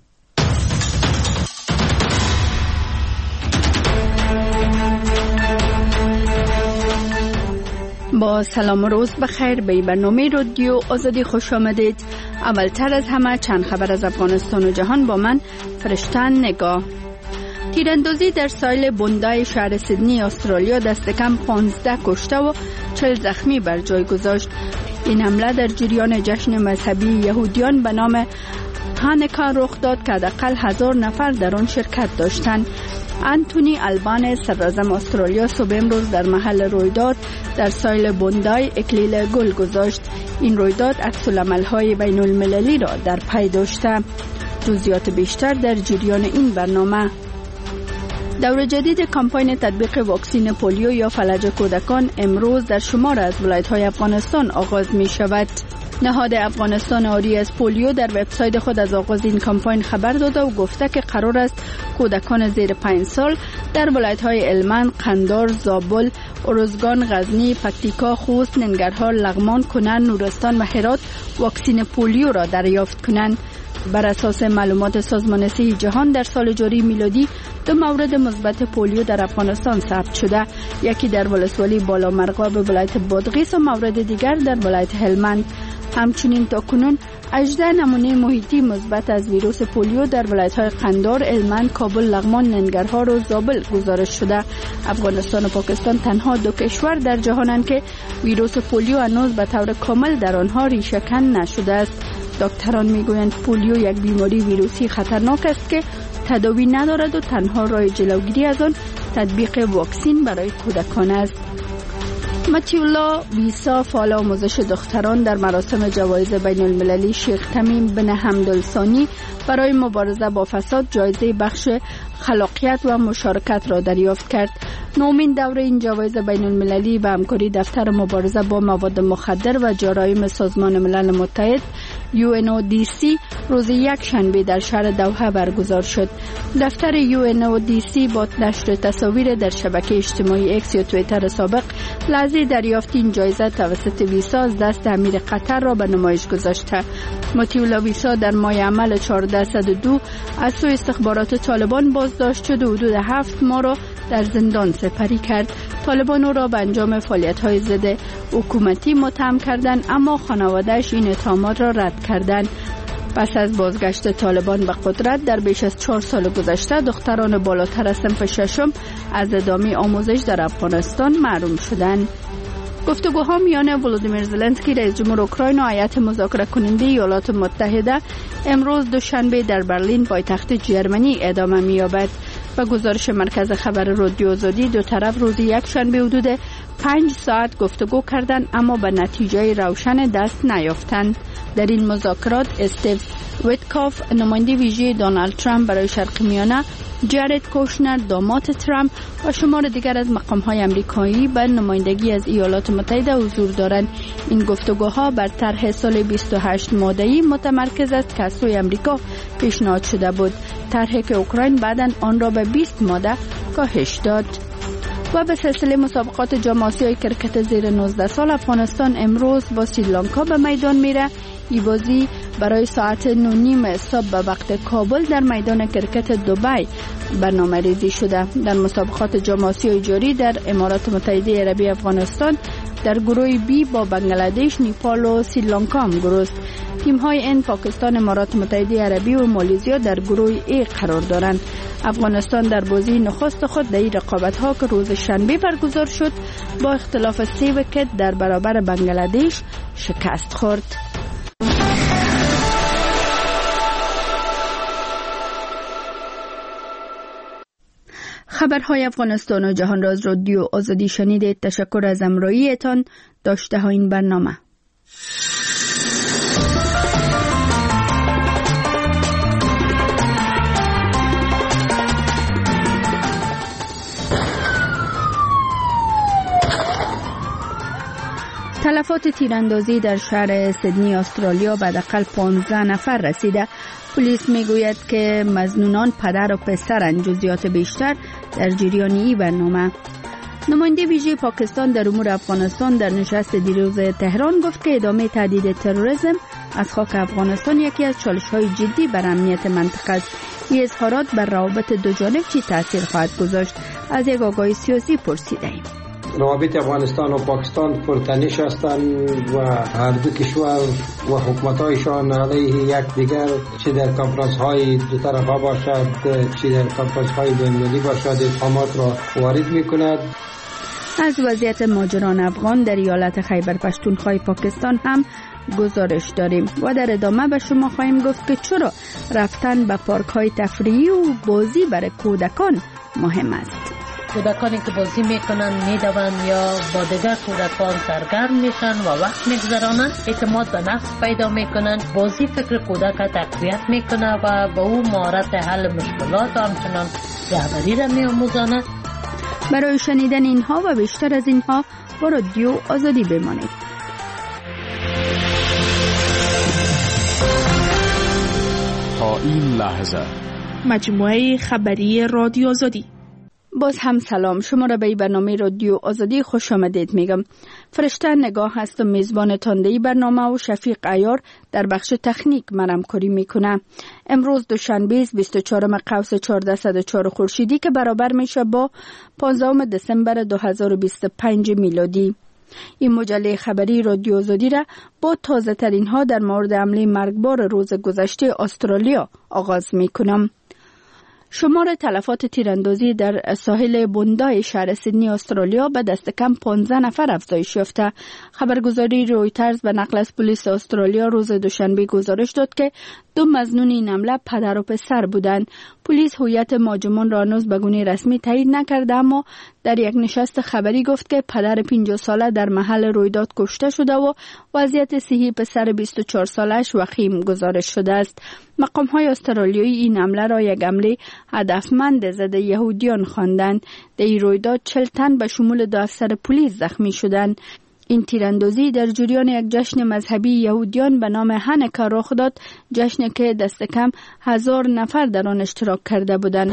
با سلام و روز بخیر. به برنامه رادیو آزادی خوش آمدید. اولتر از همه چند خبر از افغانستان و جهان با من فرشته نگاه. تیراندازی در ساحل بوندای شهر سیدنی استرالیا دست کم پانزده کشته و چهل زخمی بر جای گذاشت. این حمله در جریان جشن مذهبی یهودیان به نام هانکا رخ داد که حداقل هزار نفر در آن شرکت داشتند. انتونی البان صدراعظم استرالیا صبح امروز در محل رویداد در ساحل بوندای اکلیل گل گذاشت. این رویداد عکس‌العمل‌های بین المللی را در پی داشته. جزئیات بیشتر در جریان این برنامه. دور جدید کمپاین تطبیق واکسین پولیو یا فلج کودکان امروز در شمار از ولایت‌های افغانستان آغاز می شود. نهاد افغانستان آری از پولیو در وبسایت خود از آغاز این کمپاین خبر داده و گفته که قرار است کودکان زیر پنج سال در ولایت‌های هلمند، قندهار، زابل، ارزگان، غزنی، پکتیکا، خوست، ننگرهار، لغمان، کنر، نورستان و هرات واکسین پولیو را دریافت کنند. بر اساس معلومات سازمان صحت جهان در سال جاری میلادی دو مورد مثبت پولیو در افغانستان ثبت شده. یکی در ولسوالی بالا مرغاب ولایت بادغیس و مورد دیگر در ولایت هلمند. همچنین تاکنون هجده نمونه محیطی مثبت از ویروس پولیو در ولایت‌های قندهار، هلمند، کابل، لغمان، ننگرهار و زابل گزارش شده. افغانستان و پاکستان تنها دو کشور در جهانند که ویروس پولیو هنوز به طور کامل در آنها ریشه‌کن نشده است. دکتران میگویند پولیو یک بیماری ویروسی خطرناک است که تداوی ندارد و تنها راه جلوگیری از آن تطبیق واکسین برای کودکان است. متیولا ویسا فعال آموزش دختران در مراسم جوایز بین المللی شیخ تمیم بن حمدالثانی برای مبارزه با فساد جایزه بخش خلاقیت و مشارکت را دریافت کرد. نومین دوره این جوایز بین المللی به همکاری دفتر مبارزه با مواد مخدر و جرایم سازمان ملل متحد یو ان او دی سی روز یک شنبه در شهر دوحه برگزار شد. دفتر یو ان او دی سی با نشر تصاویر در شبکه اجتماعی اکس یا توییتر سابق لحظه دریافت این جایزه توسط ویسا از دست امیر قطر را به نمایش گذاشته. متیولا ویسا در ماه عمل چهارده صد و دو از سوی استخبارات طالبان بازداشت شد و حدود هفت ماه را در زندان سپری کرد. طالبان او را به انجام فعالیت‌های ضد حکومتی متهم کردند، اما خانواده‌اش این اتهامات را رد کردند. پس از بازگشت طالبان به قدرت در بیش از چهار سال گذشته دختران بالاتر از صنف ششم از ادامه آموزش در افغانستان محروم شدند. گفتگوها میان ولودیمیر زلنسکی رئیس جمهور اوکراین و هیئت مذاکره کننده ایالات متحده امروز دوشنبه در برلین پایتخت جرمنی ادامه می‌یابد. و گزارش مرکز خبر رادیو آزادی دو طرف روز یک شنبه حدود پنج ساعت گفتگو کردند اما به نتیجه روشن دست نیافتند. در این مذاکرات استیو ویتکاف نماینده ویژه دونالد ترامپ برای شرق میانه، جارد کوشنر داماد ترامپ و شمار دیگر از مقام‌های آمریکایی به نمایندگی از ایالات متحده حضور دارند. این گفتگوها بر طرح سال بیست و هشت ماده‌ای متمرکز است که از سوی آمریکا پیشنهاد شده بود. طرحی که اوکراین بعداً آن را به بیست ماده کاهش داد. و به سلسله مسابقات جام آسیای کرکت زیر نوزده سال افغانستان امروز با سریلانکا به میدان میره. این بازی برای ساعت نه و نیم صبح به وقت کابل در میدان کرکت دبی برنامه ریزی شده. در مسابقات جام آسیای جاری در امارات متحده عربی افغانستان در گروه بی با بنگلادش، نیپال و سریلانکا هم گروست. تیم‌های این پاکستان، امارات متحده عربی و مالزیا در گروه ای قرار دارند. افغانستان در بازی نخست خود در این رقابت‌ها که روز شنبه برگزار شد با اختلاف سه ویکت در برابر بنگلادش شکست خورد. خبرهای افغانستان و جهان را از رادیو آزادی شنیدید. تشکر از همراهیتان. داشته ها این برنامه. تلفات تیراندازی در شهر سیدنی استرالیا به حداقل پانزده نفر رسیده. پلیس میگوید که مظنونان پدر و پسرند. جزئیات بیشتر در جریان این برنامه. نماینده ویژه پاکستان در امور افغانستان در نشست دیروز تهران گفت که ادامه تهدید تروریسم از خاک افغانستان یکی از چالش‌های جدی بر امنیت منطقه است. این اظهارات بر روابط دو جانب چی تاثیر خواهد گذاشت؟ از یک آگاهی سیاسی پرسیدیم. روابط افغانستان و پاکستان پرتنش هستند و هر دو کشور و حکومت‌هایشان علیه یکدیگر چه در کنفرانس‌های دو طرفه باشد چه در کنفرانس‌های بین‌المللی باشد اتهامات را وارد می‌کند. از وضعیت مهاجران افغان در ایالت خیبر پختونخوا پاکستان هم گزارش داریم و در ادامه به شما خواهیم گفت که چرا رفتن به پارک‌های تفریحی و بازی برای کودکان مهم است. کودکانی که بازی میکنن میدوند یا با دیگر کودکان سرگرم میشن و وقت میگذرانند، اعتماد به نفس پیدا میکنن. بازی فکر کودک تقویت میکنه و به او مهارت حل مشکلات و همچنان رهبری را میآموزاند. برای شنیدن اینها و بیشتر از اینها با رادیو آزادی بمانید. تا این لحظه مجموعه خبری رادیو آزادی. باز هم سلام، شما را به این برنامه رادیو آزادی خوش آمدید میگم. فرشته نگاه هست و میزبان تاندهی برنامه و شفیق عیار در بخش تکنیک مرمکاری میکنه. امروز دوشنبه بیست و چهارم قوس چهارصد و چهار خورشیدی که برابر میشه با پانزدهم دسامبر دو هزار و بیست و پنج میلادی. این مجله خبری رادیو آزادی را با تازه ترین ها در مورد حمله مرگبار روز گذشته استرالیا آغاز میکنم. شمار تلفات تیراندازی در ساحل بوندای شهر سیدنی استرالیا به دست کم پانزده نفر افزایش یافته. خبرگزاری رویترز به نقل از پلیس استرالیا روز دوشنبه گزارش داد که دو مظنون این حمله پدر و پسر بودند. پلیس هویت مهاجمان را هنوز به گونه رسمی تایید نکرده، اما در یک نشست خبری گفت که پدر پنجاه ساله در محل رویداد کشته شده و وضعیت صحی پسر بیست و چهار سالش وخیم گزارش شده است. مقام‌های استرالیایی این حمله را یک حمله هدفمند ضد یهودیان خواندند. در این رویداد چهل تن به شمول دو افسر پلیس زخمی شدند. این تیراندازی در جریان یک جشن مذهبی یهودیان به نام هانوکا رخ داد، جشنی که دست کم هزار نفر در آن اشتراک کرده بودند.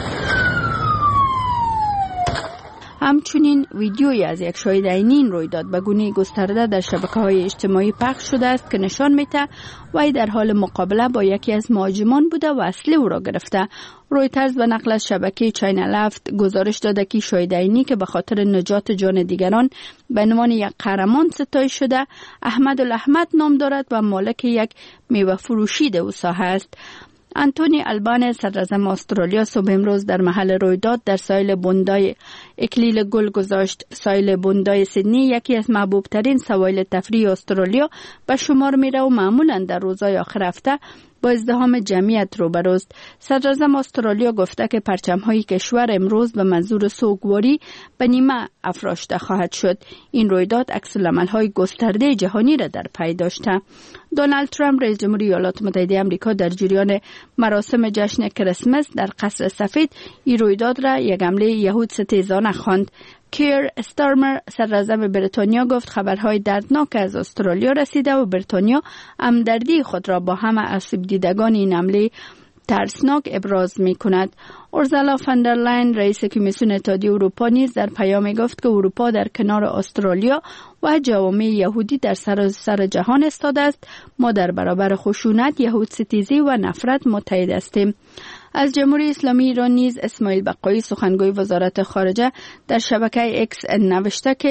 همچنین ویدیویی از یک شاهد عینی این رویداد به گونه گسترده در شبکه‌های اجتماعی پخش شده است که نشان می‌دهد وی در حال مقابله با یکی از مهاجمان بوده و اسلحه او را گرفته. رویترز به نقل از شبکه چینل هفت گزارش داده که شاهد عینی که به خاطر نجات جان دیگران به عنوان یک قهرمان ستایش شده، احمد الاحمد نام دارد و مالک یک میوه فروشی در ساحه است. انتونی البانه صدراعظم استرالیا صبح امروز در محل رویداد در ساحل بوندای اکلیل گل گذاشت. ساحل بوندای سیدنی یکی از محبوب ترین سواحل تفریحی استرالیا به شمار میره و معمولا در روزهای آخر هفته با ازدحام جمعیت روبروست. صدراعظم استرالیا گفته که پرچم‌های کشور امروز به منظور سوگواری به نیمه افراشته خواهد شد. این رویداد عکس‌العمل‌های گسترده جهانی را در پی داشته. دونالد ترامپ رئیس جمهوری ایالات متحده آمریکا در جریان مراسم جشن کریسمس در قصر سفید این رویداد را یک حمله یهود ستیزانه خواند. کیر استارمر صدراعظم بریتانیا گفت خبرهای دردناک از استرالیا رسیده و بریتانیا همدردی خود را با همه آسیب دیدگان این حمله ترسناک ابراز می کند. اورسولا فاندرلاین رئیس کمیسیون اتحادیه اروپا نیز در پیامی گفت که اروپا در کنار استرالیا و جوامع یهودی در سراسر جهان ایستاده است. ما در برابر خشونت، یهود ستیزی و نفرت متحد هستیم. از جمهوری اسلامی ایران نیز اسماعیل بقایی سخنگوی وزارت خارجه در شبکه اکس نوشته که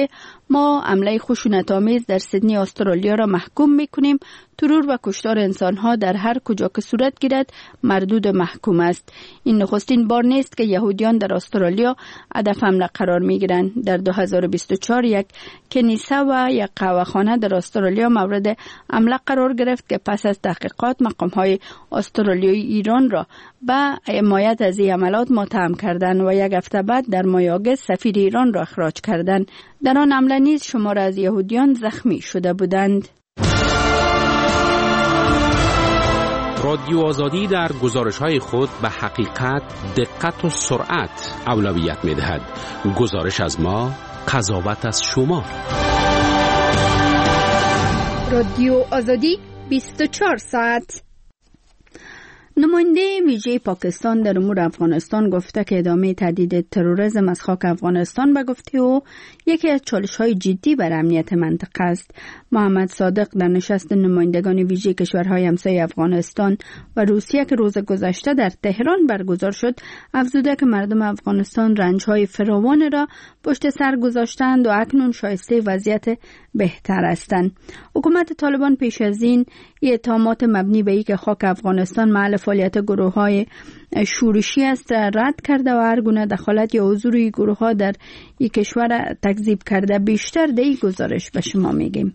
ما حمله خشونت‌آمیز در سیدنی استرالیا را محکوم می‌کنیم. ترور و کشتار انسان‌ها در هر کجا که صورت گیرد مردود محکوم است. این نخستین بار نیست که یهودیان در استرالیا هدف حمله قرار می‌گیرند. در دو هزار و بیست و چهار یک کنیسه و یک قهوه‌خانه در استرالیا مورد حمله قرار گرفت که پس از تحقیقات مقام‌های استرالیایی ایران را به حمایت از این عملات متهم کردند و یک هفته بعد در ماه آگوست سفیر ایران را اخراج کردند. در آن حمله نیز شمار از یهودیان زخمی شده بودند. رادیو آزادی در گزارش‌های خود به حقیقت، دقت و سرعت اولویت می‌دهد. گزارش از ما، قضاوت از شما. رادیو آزادی بیست و چهار ساعت. نماینده ویژه پاکستان در امور افغانستان گفته که ادامه تهدید تروریسم از خاک افغانستان به گفته او یکی از چالش‌های جدی بر امنیت منطقه است. محمد صادق در نشست نمایندگان ویژه کشورهای همسایه افغانستان و روسیه که روز گذشته در تهران برگزار شد، افزوده که مردم افغانستان رنج‌های فراوان را پشت سر گذاشتند و اکنون شایسته وضعیت بهتر هستند. حکومت طالبان پیش از این اتهامات مبنی به اینکه خاک افغانستان محل فعالیت گروه‌های شورشی است رد کرده و هر گونه دخالت یا حضور این گروه‌ها در این کشور تکذیب کرده. بیشتر در این گزارش به شما میگیم.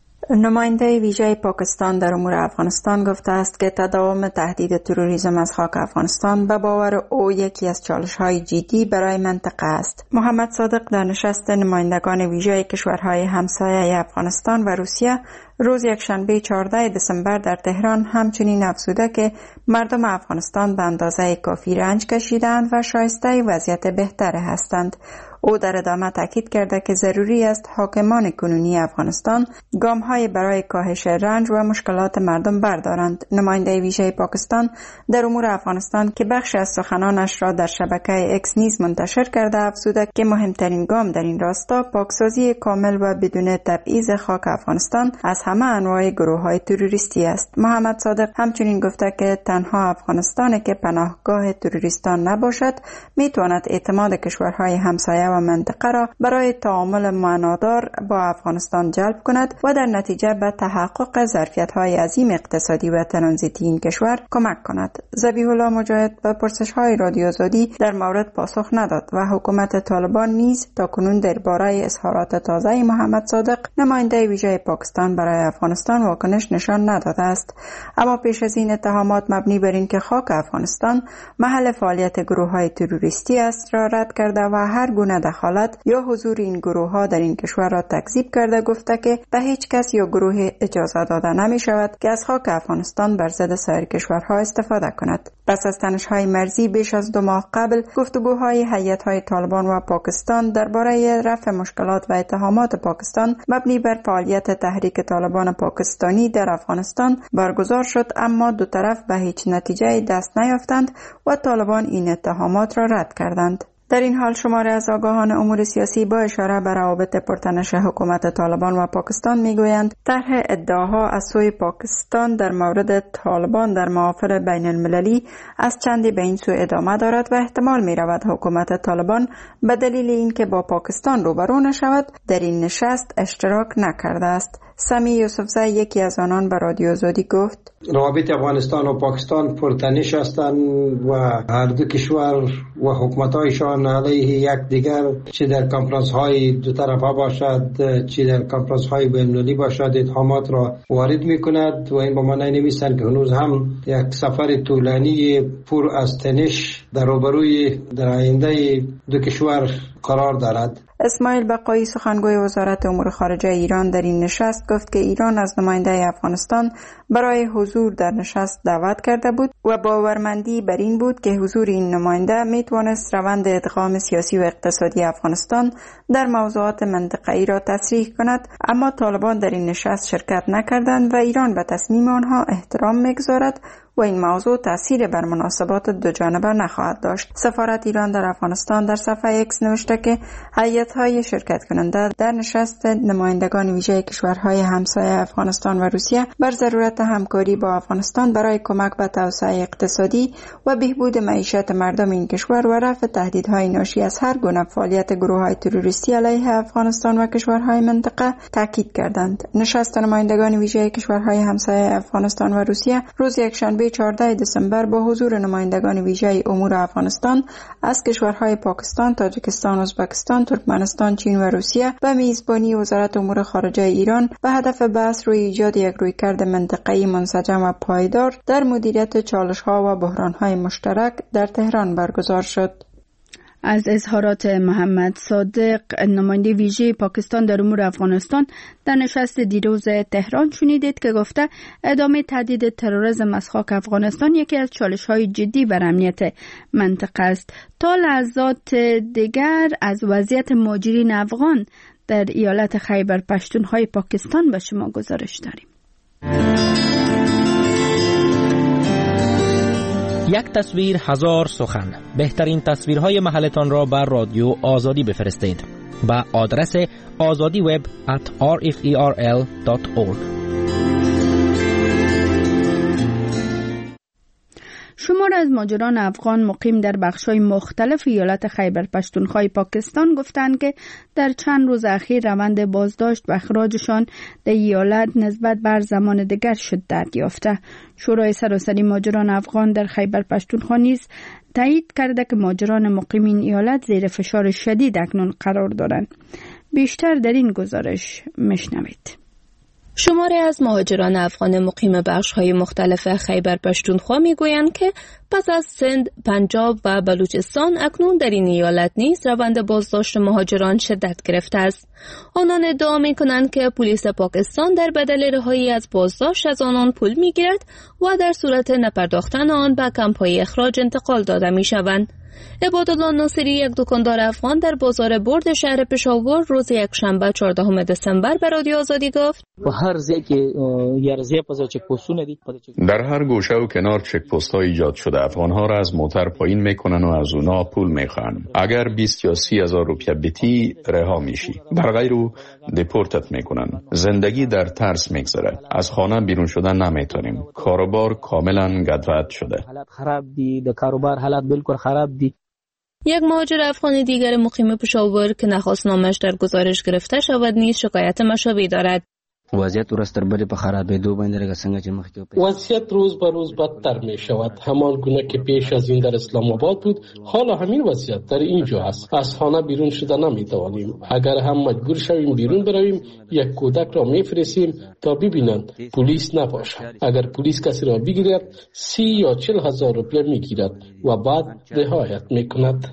نماینده ویژه پاکستان در امور افغانستان گفته است که تداوم تهدید تروریسم از خاک افغانستان به باور او یکی از چالش‌های جدی برای منطقه است. محمد صادق در نشست نمایندگان ویژه کشورهای همسایه افغانستان و روسیه روز یکشنبه چهاردهم دسامبر در تهران همچنین افزوده که مردم افغانستان به اندازه کافی رنج کشیدند و شایسته وضعیت بهتر هستند. او در ادامه تاکید کرده که ضروری است حاکمان کنونی افغانستان گام‌های برای کاهش رنج و مشکلات مردم بردارند. نماینده ویژه پاکستان در امور افغانستان که بخش از سخنانش را در شبکه اکس نیز منتشر کرده افزوده که مهمترین گام در این راستا پاکسازی کامل و بدون تبعیض خاک افغانستان از همه انواع گروه‌های تروریستی است. محمد صادق همچنین گفته که تنها افغانستان که پناهگاه تروریستان نباشد میتواند اعتماد کشورهای همسایه و منطقه را برای تعامل معنادار با افغانستان جلب کند و در نتیجه به تحقق ظرفیت‌های عظیم اقتصادی و ترانزیتی این کشور کمک کند. ذبیح الله مجاهد به پرسش‌های رادیو آزادی در مورد پاسخ نداد و حکومت طالبان نیز تاکنون درباره اظهارات تازه محمد صادق نماینده ویژه پاکستان برای افغانستان واکنش نشان نداده است. اما پیش از این اتهامات مبنی بر اینکه خاک افغانستان محل فعالیت گروه‌های تروریستی است را رد کرده و هر گونه دخالت یا حضور این گروه‌ها در این کشور را تکذیب کرده گفته که به هیچ کس یا گروه اجازه داده نمی شود که از خاک افغانستان بر ضد سایر کشورها استفاده کند. پس از تنش‌های مرزی بیش از دو ماه قبل گفتگوهای هیئت‌های طالبان و پاکستان درباره رفع مشکلات و اتهامات پاکستان مبنی بر فعالیت تحریک طالبان پاکستانی در افغانستان برگزار شد، اما دو طرف به هیچ نتیجه دست نیافتند و طالبان این اتهامات را رد کردند. در این حال شماری از آگاهان امور سیاسی با اشاره به روابط پرتنش حکومت طالبان و پاکستان میگویند طرح ادعاها از سوی پاکستان در مورد طالبان در محافل بین المللی از چندی به این سو ادامه دارد و احتمال می رود حکومت طالبان به دلیل اینکه با پاکستان روبرو نشود در این نشست اشتراک نکرده است. سمی یوسفزی یکی از آنان به رادیو آزادی گفت روابط افغانستان و پاکستان پرتنش هستند و هر دو کشور و حکومت‌هایشان علیه یکدیگر چه در کنفرانس های دو طرفه باشد چه در کنفرانس های بین‌المللی باشد اتهامات را وارد می‌کند و این به معنی نمی‌است که هنوز هم یک سفر طولانی پر از تنش در روبروی در آینده دو کشور قرار دارد. اسماعیل بقایی سخنگوی وزارت امور خارجه ایران در این نشست گفت که ایران از نماینده افغانستان برای حضور در نشست دعوت کرده بود و باورمندی بر این بود که حضور این نماینده میتوانست روند ادغام سیاسی و اقتصادی افغانستان در موضوعات منطقه‌ای را تسریع کند، اما طالبان در این نشست شرکت نکردند و ایران به تصمیم آنها احترام میگذارد و این موضوع تاثیر بر مناسبات دو جانبه نخواهد داشت. سفارت ایران در افغانستان در صفحه ایکس نوشته که هیئت‌های شرکت کننده در نشست نمایندگان ویژه کشورهای همسایه افغانستان و روسیه بر ضرورت همکاری با افغانستان برای کمک به توسعه اقتصادی و بهبود معیشت مردم این کشور و رفع تهدیدهای ناشی از هر گونه فعالیت گروه‌های تروریستی علیه افغانستان و کشورهای منطقه تاکید کردند. نشست نمایندگان ویژه کشورهای همسایه افغانستان و روسیه روز یکشنبه چهاردهم دسامبر با حضور نمایندگان ویژه امور افغانستان از کشورهای پاکستان، تاجیکستان، ازبکستان، ترکمنستان، چین و روسیه به میزبانی وزارت امور خارجه ایران به هدف بحث روی ایجاد یک رویکرد منطقه‌ای منسجم و پایدار در مدیریت چالش‌ها و بحران‌های مشترک در تهران برگزار شد. از اظهارات محمد صادق نماینده ویژه پاکستان در امور افغانستان در نشست دیروز تهران شنیدید که گفته ادامه تهدید تروریسم از خاک افغانستان یکی از چالش‌های جدی بر امنیت منطقه است. تا لحظات دیگر از وضعیت مهاجرین افغان در ایالت خیبر پشتونخوا پاکستان به شما گزارش داریم. یک تصویر هزار سخن. بهترین تصویرهای محلتان را بر رادیو آزادی بفرستید با آدرس آزادی وب ات آر اف ای آر ال دات اورگ. شمار از مهاجران افغان مقیم در بخش‌های مختلف ایالت خیبر پشتونخوا پاکستان گفتند که در چند روز اخیر روند بازداشت و اخراجشان در ایالت نسبت بر زمان دیگر شدت یافته. شورای سراسری مهاجران افغان در خیبر پشتونخوا نیز تایید کرده که مهاجران مقیم این ایالت زیر فشار شدید اکنون قرار دارند. بیشتر در این گزارش میشنوید. شماری از مهاجران افغان مقیم بخش‌های مختلف خیبر پشتونخوا میگویند که پس از سند، پنجاب و بلوچستان اکنون در این ایالت نیز روند بازداشت مهاجران شدت گرفته است. آنان ادعا می‌کنند که پلیس پاکستان در بدل رهایی از بازداشت از آنان پول می‌گیرد و در صورت نپرداختن آن به کمپ‌های اخراج انتقال داده می‌شوند. عبادالله ناصری، یک دکاندار افغان در بازار برد شهر پشاور، روز یکشنبه چهاردهم دسامبر به رادیو آزادی گفت: در هر گوشه و کنار چک پست ها ایجاد شده. افغان ها را از موتر پایین میکنن و از اونا پول میخوان. اگر بیست یا سی هزار روپیه بتی رها میشی، در غیر او دیپورتت میکنن. زندگی در ترس میگذره. از خانه بیرون شدن نمیتونیم. کاروبار کاملا گدوت شده. حالت خراب دی، د کاروبار حالت بالکل خراب دی. یک مهاجر افغان دیگر مقیم پشاور که نخواست نامش در گزارش گرفته شود نیز شکایت مشابهی دارد. وضعیت ورځ تر بلې په خرابېدو باندې لکه څنګه چې مخکې وضعیت روز به روز بدتر می شود. همان گونه که پیش از این در اسلام آباد بود، حالا همین وضعیت در اینجا است. از خانه بیرون شده نمی توانیم. اگر هم مجبور شویم بیرون برویم، یک کودک را میفرستیم تا ببینند پلیس نباشد. اگر پلیس کسی را بگیرد، سی یا چل هزار روپیه میگیرد و بعد رهایت میکند.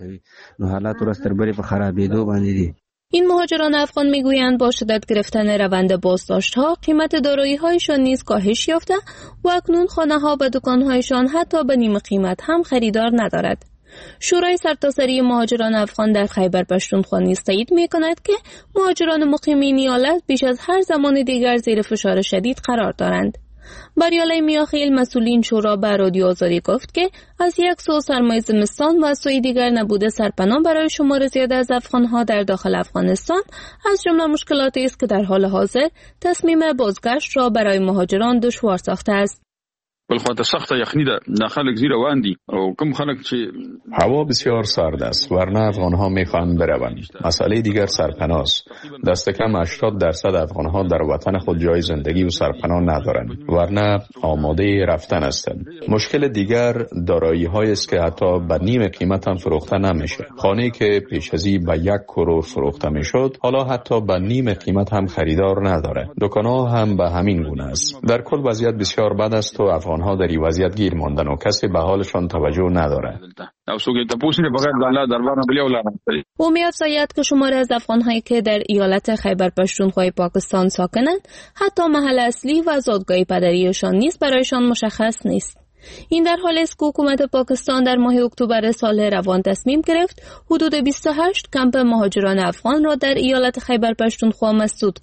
نو حالات ورځ تر بلې په خرابېدو باندې دي. این مهاجران افغان میگویند با شدت گرفتن روند بازداشت‌ها قیمت دارایی‌هایشان نیز کاهش یافته و اکنون خانه‌ها و دکان‌هایشان حتی به نیم قیمت هم خریدار ندارد. شورای سرتاسری مهاجران افغان در خیبر پشتونخوا نیز تایید می‌کند که مهاجران مقیم این ایالت بیش از هر زمان دیگر زیر فشار شدید قرار دارند. بریاله میاخیل، مسئولین شورا به رادیو آزادی گفت که از یک سو سرمای زمستان و از سوی دیگر نبوده سرپناه برای شمار زیاد از افغانها در داخل افغانستان از جمله مشکلاتی است که در حال حاضر تصمیم بازگشت را برای مهاجران دشوار ساخته است. بلخواد سخت یخنی ده نه خلک زیر روان دي او کوم خلک چې هوا بسیار سرد است، ورنه افغان‌ها می‌خواهند بروند. مسئله دیگر سرپناه است. دست کم هشتاد درصد افغان‌ها در وطن خود جای زندگی و سرپناه ندارند، ورنه آماده رفتن هستند. مشکل دیگر دارایی‌هایی است که حتی به نیم قیمت هم فروخته نمیشه. خانه‌ای که پیش ازی به یک کرور فروخته میشد، حالا حتی به نیم قیمت هم خریدار نداره. دکان‌ها هم به همین گونه است. در کل وضعیت بسیار بد است و افغان ها در این وضعیت گیر ماندن و کسی به حالشان توجه نداره. او می‌افزاید که شماری از افغان‌هایی که در ایالت خیبر پشتونخوا پاکستان ساکنند حتی محل اصلی و زادگاه پدریشان نیز برایشان مشخص نیست. این در حالی است که حکومت پاکستان در ماه اکتبر سال روان تصمیم گرفت حدود بیست و هشت کمپ مهاجران افغان را در ایالت خیبر پشتونخوا مسدود کند.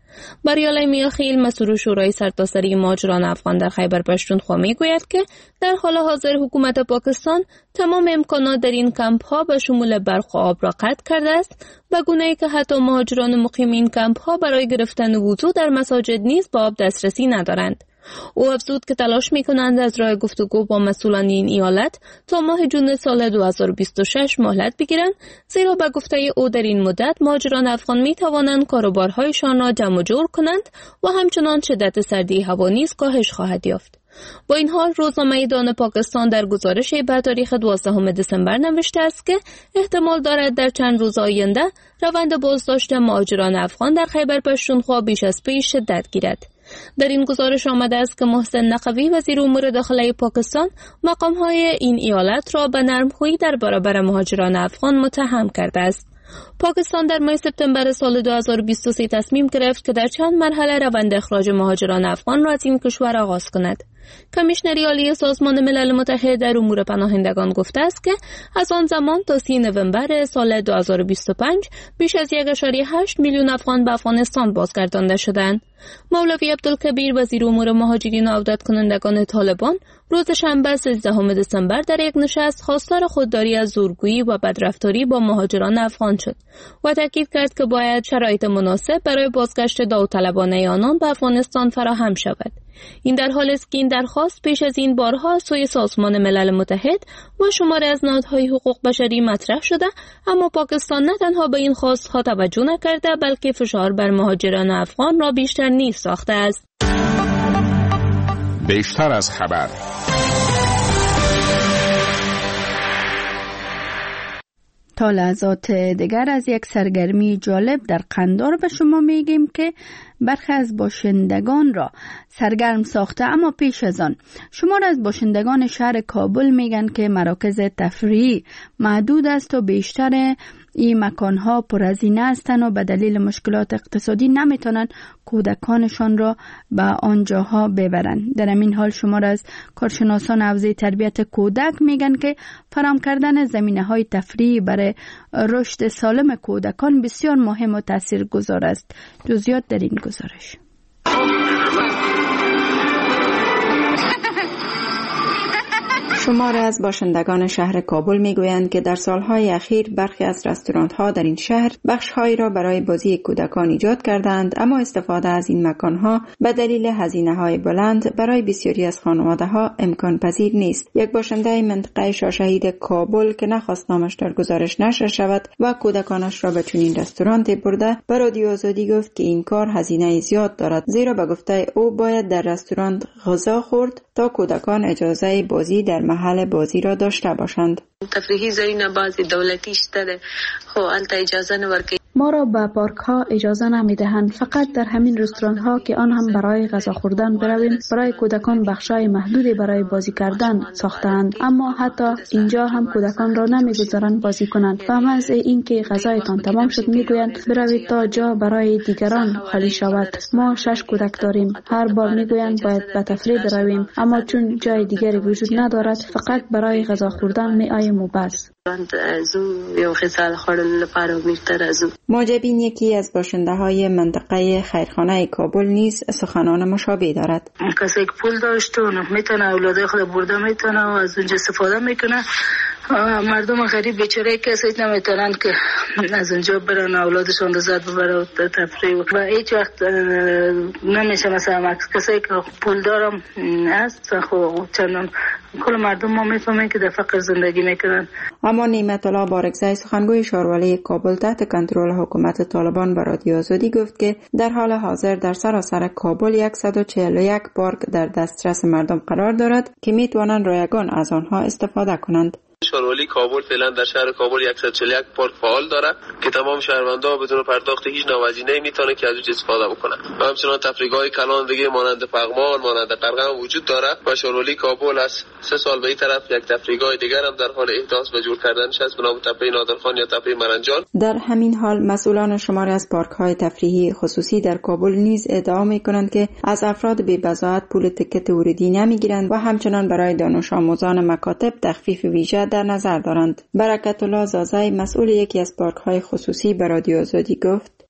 بریالای میاخیل مسئول شورای سرتاسری مهاجران افغان در خیبر پشتونخوا میگوید که در حال حاضر حکومت پاکستان تمام امکانات در این کمپ ها به شمول برق و آب را قطع کرده است، به گونه‌ای که حتی مهاجران مقیم این کمپ ها برای گرفتن وضو در مساجد نیز به آب دسترسی ندارند. او افزود که تلاش می‌کنند از راه گفتگو با مسئولان این ایالت تا ماه جون سال دو هزار و بیست و شش مهلت بگیرند، زیرا به گفته او در این مدت مهاجران افغان می‌توانند کاروبارهایشان را جمع و جور کنند و همچنان شدت سردی هوا نیز کاهش خواهد یافت. با این حال روزنامه دان پاکستان در گزارشی به تاریخ دوازدهم دسامبر نوشته است که احتمال دارد در چند روز آینده روند بازداشت مهاجران افغان در خیبر پشتونخوا بیش از پیش شدت گیرد. در این گزارش آمده است که محسن نقوی وزیر امور داخلی پاکستان مقام‌های این ایالت را به نرم‌خویی در برابر مهاجران افغان متهم کرده است. پاکستان در ماه سپتامبر سال دو هزار و بیست و سه تصمیم گرفت که در چند مرحله روند اخراج مهاجران افغان را از این کشور آغاز کند. کمیشنری عالی سازمان ملل متحد در امور پناهندگان گفته است که از آن زمان تا سی نوامبر سال دو هزار و بیست و پنج بیش از یک ممیز هشت میلیون افغان به افغانستان بازگردانده شدند. مولوی عبدالکبیر وزیر امور مهاجرین و عودت کنندگان طالبان روز شنبه سیزدهم دسامبر در یک نشست خواستار خودداری از زورگویی و بدرفتاری با مهاجران افغان شد و تاکید کرد که باید شرایط مناسب برای بازگشت داوطلبانه آنان به افغانستان فراهم شود. این در حالی است که این درخواست پیش از این بارها از سوی سازمان ملل متحد و شماری از نهادهای حقوق بشری مطرح شده، اما پاکستان نه تنها به این خواستها توجه نکرده بلکه فشار بر مهاجران افغان را بیشتر نیز ساخته است. بیشتر از خبر. تا لحظات دیگر از یک سرگرمی جالب در قندار به شما میگیم که برخی از باشندگان را سرگرم ساخته، اما پیش از آن شمار از باشندگان شهر کابل میگن که مراکز تفریحی محدود است و بیشتر این مکانها پرهزینه هستند و به دلیل مشکلات اقتصادی نمیتونن کودکانشان را به آنجاها ببرند. در همین حال شمار از کارشناسان حوزه تربیت کودک میگن که فراهم کردن زمینه‌های تفریحی برای رشد سالم کودکان بسیار مهم و تاثیرگذار است. جزئیات در این گزارش. شمار از باشندگان شهر کابل میگویند که در سالهای اخیر برخی از رستوران‌ها در این شهر بخش‌هایی را برای بازی کودکان ایجاد کردند، اما استفاده از این مکان‌ها به دلیل هزینه‌های بلند برای بسیاری از خانواده‌ها امکان پذیر نیست. یک باشنده منطقه شاهشهید کابل که نخواست نامش در گزارش نشر شود و کودکانش را به چنین رستورانتی برده، به رادیو آزادی گفت که این کار هزینه زیاد دارد، زیرا به گفته او باید در رستوران غذا خورد تا کودکان اجازه بازی در محل بازی را داشته باشند. تفریحی زمین بعضی دولتی شده، خب البته اجازه نورکی. ما را به پارک ها اجازه نمیدهند، فقط در همین رستوران ها که آن هم برای غذا خوردن برویم. برای کودکان بخشای محدودی برای بازی کردن ساختند، اما حتی اینجا هم کودکان را نمیگذارند بازی کنند. و محض اینکه غذایتان تمام شد میگویند بروید تا جا برای دیگران خالی شود. ما شش کودک داریم، هر بار میگویند باید به تفریح برویم، اما چون جای دیگری وجود ندارد فقط برای غذا خوردن میآییم و بس. معجبین یکی از باشنده های منطقه خیرخانه کابل نیز سخنان مشابه دارد. کسی که پول داشته و میتونه اولادای خود برده میتونه و از اونجا استفاده میکنه. مردم غریب بیچاره کسی نمیتونن که از اونجا برن اولادشون لذت ببرن تفریح و هیچ وقت نمیشه. مثلا کسی که پول دارم است خب چندان کل مردم ما میفهمن که در فقر زندگی میکنن. اما نعمت الله بارکزی سخنگوی شاروالی کابل تحت کنترل حکومت طالبان به رادیو آزادی گفت که در حال حاضر در سراسر کابل صد و چهل و یک پارک در دسترس مردم قرار دارد که میتوانند رایگان از آنها استفاده کنند. شاروالی کابل فعلا در شهر کابل صد و چهل و یک پارک فعال داره که تمام شهروندان بدون پرداخت هیچ نوهزینه‌ای میتونه که از اون استفاده بکنن. و همچنان تفریح‌های کلان دیگه مانند پغمان، مانند قرقم وجود داره و شاروالی کابل از سه سال به این طرف یک تفریحگاه دیگر هم در حال احداث و جور کردنش است به نام تپه نادرخان یا تپه مرنجان. در همین حال مسئولان شماری از پارک‌های تفریحی خصوصی در کابل نیز ادعا می‌کنند که از افراد بی بضاعت پول تکت ورودی نمی‌گیرند و همچنان برای دانش آموزان مکاتب تخفیف ویژه در نظر دارند. برکت الله زازای مسئول یکی از پارک‌های خصوصی به رادیو آزادی گفت: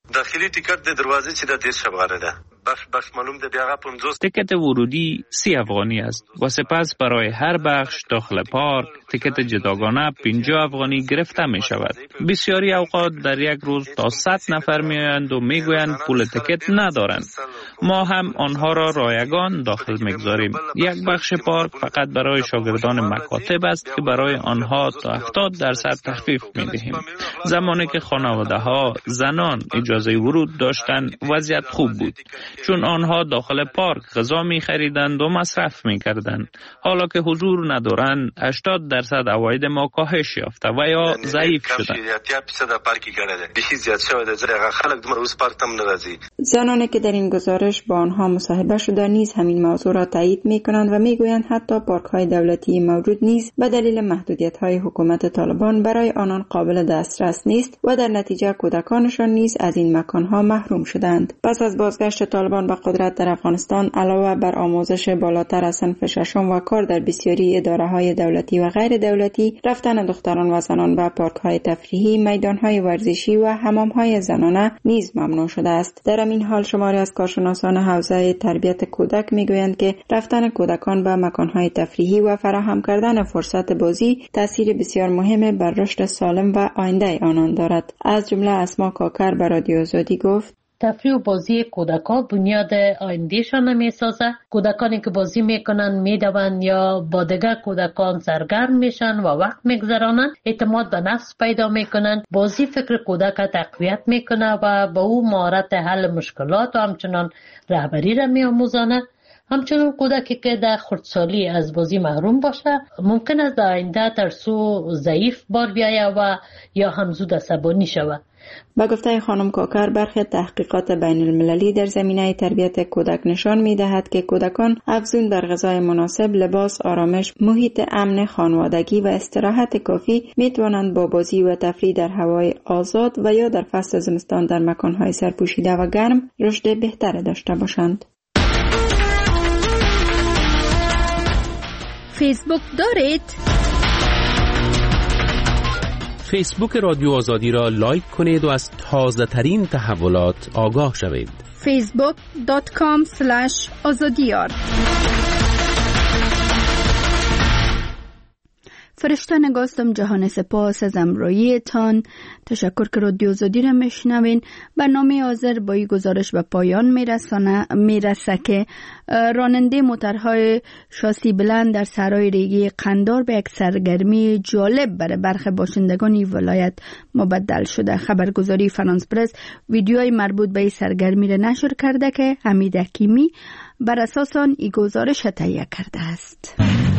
داخلي ټیکټ د دروازې چې د دیر شبغره ده بخش بخش معلوم ده بیاغه پنځوس. تیکت ورودی سی افغانی است و سپس برای هر بخش داخل پارک تیکت جداگانه پنجاه افغانی گرفته می شود. بسیاری اوقات در یک روز تا صد نفر می آیند و می گویند پول تیکت ندارند. ما هم آنها را رایگان داخل می گذاریم. یک بخش پارک فقط برای شاگردان مکاتب است که برای آنها تا هفتاد درصد تخفیف می دهیم. زمانی که خانواده ها زنان اجازه ورود داشتند وضعیت خوب بود، چون آنها داخل پارک غذا می خریدند و مصرف می کردند. حالا که حضور ندارند هشتاد درصد عواید ما کاهش یافته و یا ضعیف شده. زنانی که در این گزارش با آنها مصاحبه شده نیز همین موضوع را تایید می کنند و می گویند حتی پارک های دولتی موجود نیز به دلیل محدودیت های حکومت طالبان برای آنان قابل دسترس نیست و در نتیجه کودکانشان نیز از این مکان ها محروم شدند. پس از بازگشت طالبان به قدرت در افغانستان علاوه بر آموزش بالاتر از صنف ششم و کار در بسیاری اداره های دولتی و غیر دولتی، رفتن دختران و زنان به پارک های تفریحی، میدان های ورزشی و حمام های زنانه نیز ممنوع شده است. در این حال شماری از کارشناسان حوزه تربیت کودک میگویند که رفتن کودکان به مکان های تفریحی و فراهم کردن فرصت بازی تاثیر بسیار مهم بر رشد سالم و آینده آنان دارد. از جمله اسما کاکر به رادیو آزادی گفت: تفریح و بازی کودکان بنیاد آیندهشان میسازه. کودکانی که بازی میکنن میدوند یا با دیگر کودکان سرگرم میشن و وقت میگذرانند، اعتماد به نفس پیدا میکنن. بازی فکر کودک تقویت میکنه و به او مهارت حل مشکلات و همچنان رهبری را میآموزاند. همچنان کودکی که در خردسالی از بازی محروم باشه ممکن است در آینده ترسو ضعیف بار بیاید و یا هم زود عصبانی شود. با گفته خانم کاکر، برخی تحقیقات بین المللی در زمینه تربیت کودک نشان می دهد که کودکان افزون بر غذای مناسب، لباس، آرامش، محیط امن، خانوادگی و استراحت کافی می توانند با بازی و تفریح در هوای آزاد و یا در فصل زمستان در مکانهای سرپوشیده و گرم رشد بهتر داشته باشند. فیسبوک دارید؟ فیسبوک رادیو آزادی را لایک کنید و از تازه ترین تحولات آگاه شوید. فیسبوک دات کام اسلش آزادیار. فرشته نگاستم جهان سپاس از امرویتان. تشکر که رادیو آزادی را میشنوین. برنامه حاضر با این گزارش به پایان میرسانه میرسه که راننده موترهای شاسی بلند در صحرای ریگی قندار به یک سرگرمی جالب برای برخی باشندگان ولایت مبدل شده. خبرگزاری فرانس پرس ویدیوی مربوط به این سرگرمی را نشر کرده که حمید حکیمی بر اساس آن این گزارش تهیه کرده است.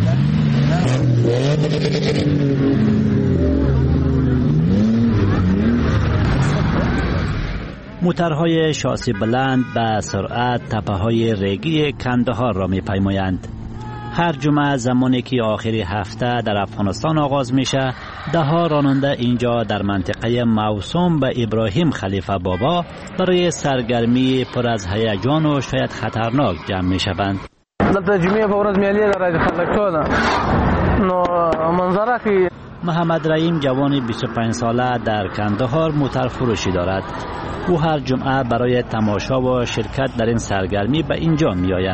موترهای شاسی بلند به سرعت تپه‌های ریگی کندهار را می‌پیمایند. هر جمعه زمانی که آخری هفته در افغانستان آغاز میشه، ده ها راننده اینجا در منطقه موسوم به ابراهیم خلیفه بابا برای سرگرمی پر از هیجان و شاید خطرناک جمع میشوند. دلته جمعه په ورځ میلې راځي خلک ټول نو منظره کې محمد رحیم جوان بیست و پنج ساله در کندهار موتر فروشی دارد. او هر جمعه برای تماشا و شرکت در این سرگرمی به اینجا می آید.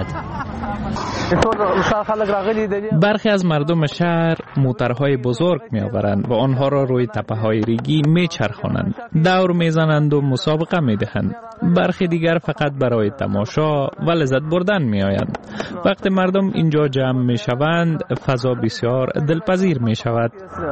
برخی از مردم شهر موترهای بزرگ می آورند و آنها را روی تپه‌های ریگی می چرخانند، دور می زنند و مسابقه می دهند. برخی دیگر فقط برای تماشا و لذت بردن می آیند. وقتی مردم اینجا جمع می شوند فضا بسیار دلپذیر می شود.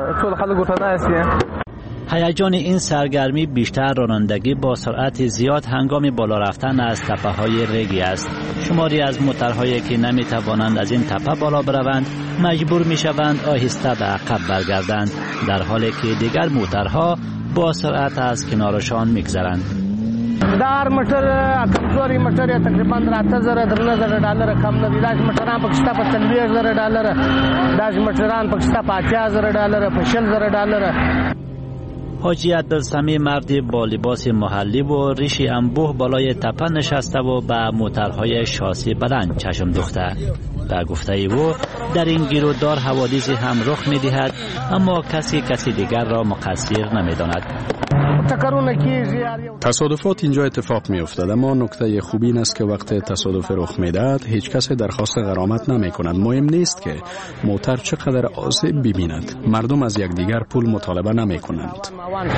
هیجان این سرگرمی بیشتر رانندگی با سرعت زیاد هنگام بالا رفتن از تپه‌های ریگی است. شماری از موترهایی که نمی‌توانند از این تپه بالا بروند مجبور می‌شوند آهسته به عقب برگردند، در حالی که دیگر موترها با سرعت از کنارشان می‌گذرند. دار موټر کمزوري موټر تقریبا راته زره درنه زره ډالر کم نه دي. دا موټران پکښتا په څلوېښت زره ډالر، دا موټران پکښتا په اتیا زره ډالر، په شل زره ډالر. حاجی عبدالسمی مردی با لباس محلی و ریشی انبوه بالای تپه نشسته و به موترهای شاسی بلند چشم دوخته. به گفته او در این گیرودار حوادثی هم رخ می دهد، اما کسی کسی دیگر را مقصر نمی داند. تصادفات اینجا اتفاق می افتد، اما نکته خوبی این است که وقت تصادف رخ می دهد هیچ کس درخواست غرامت نمی کند. مهم نیست که موتر چقدر آسیب ببیند، مردم از یکدیگر پول مطالبه نمی کنند.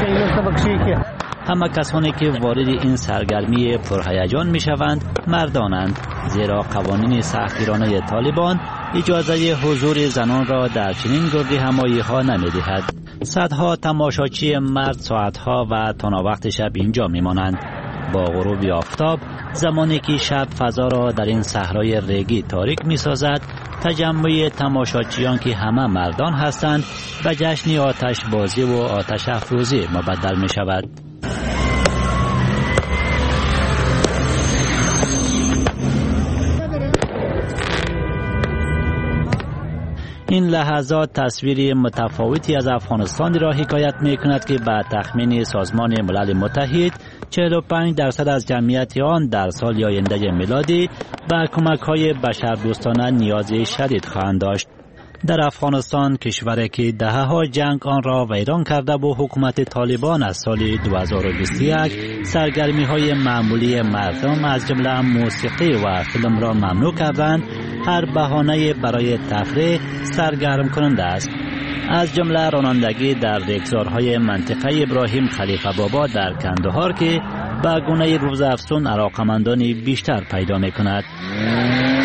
همه کسانی که وارد این سرگرمی پرهیجان می شوند مردانند، زیرا قوانین سختگیرانه طالبان اجازه حضور زنان را در چنین گردی همایی ها نمی دهد. صدها تماشاچی مرد ساعتها و تا وقت شب اینجا می مانند. با غروب آفتاب، زمانی که شب فضا را در این صحرای ریگی تاریک می سازد، تجمع تماشاچیان که همه مردان هستند به جشن آتش بازی و آتش افروزی مبدل می شود. این لحظات تصویری متفاوتی از افغانستان را حکایت می کند که به تخمین سازمان ملل متحد چهل و پنج درصد از جمعیت آن در سال آینده میلادی به کمک‌های بشردوستانه نیاز شدید خواهند داشت. در افغانستان، کشوری که دهه‌ها جنگ آن را ویران کرده و حکومت طالبان از سال دو هزار و بیست و یک سرگرمی‌های معمولی مردم از جمله موسیقی و فیلم را ممنوع کردند، هر بهانه برای تفریح سرگرم کننده است. از جمله رانندگی در ریگزارهای منطقه ابراهیم خلیفه بابا در کندهار که به گونه روزافزون علاقمندانی بیشتر پیدا می کند.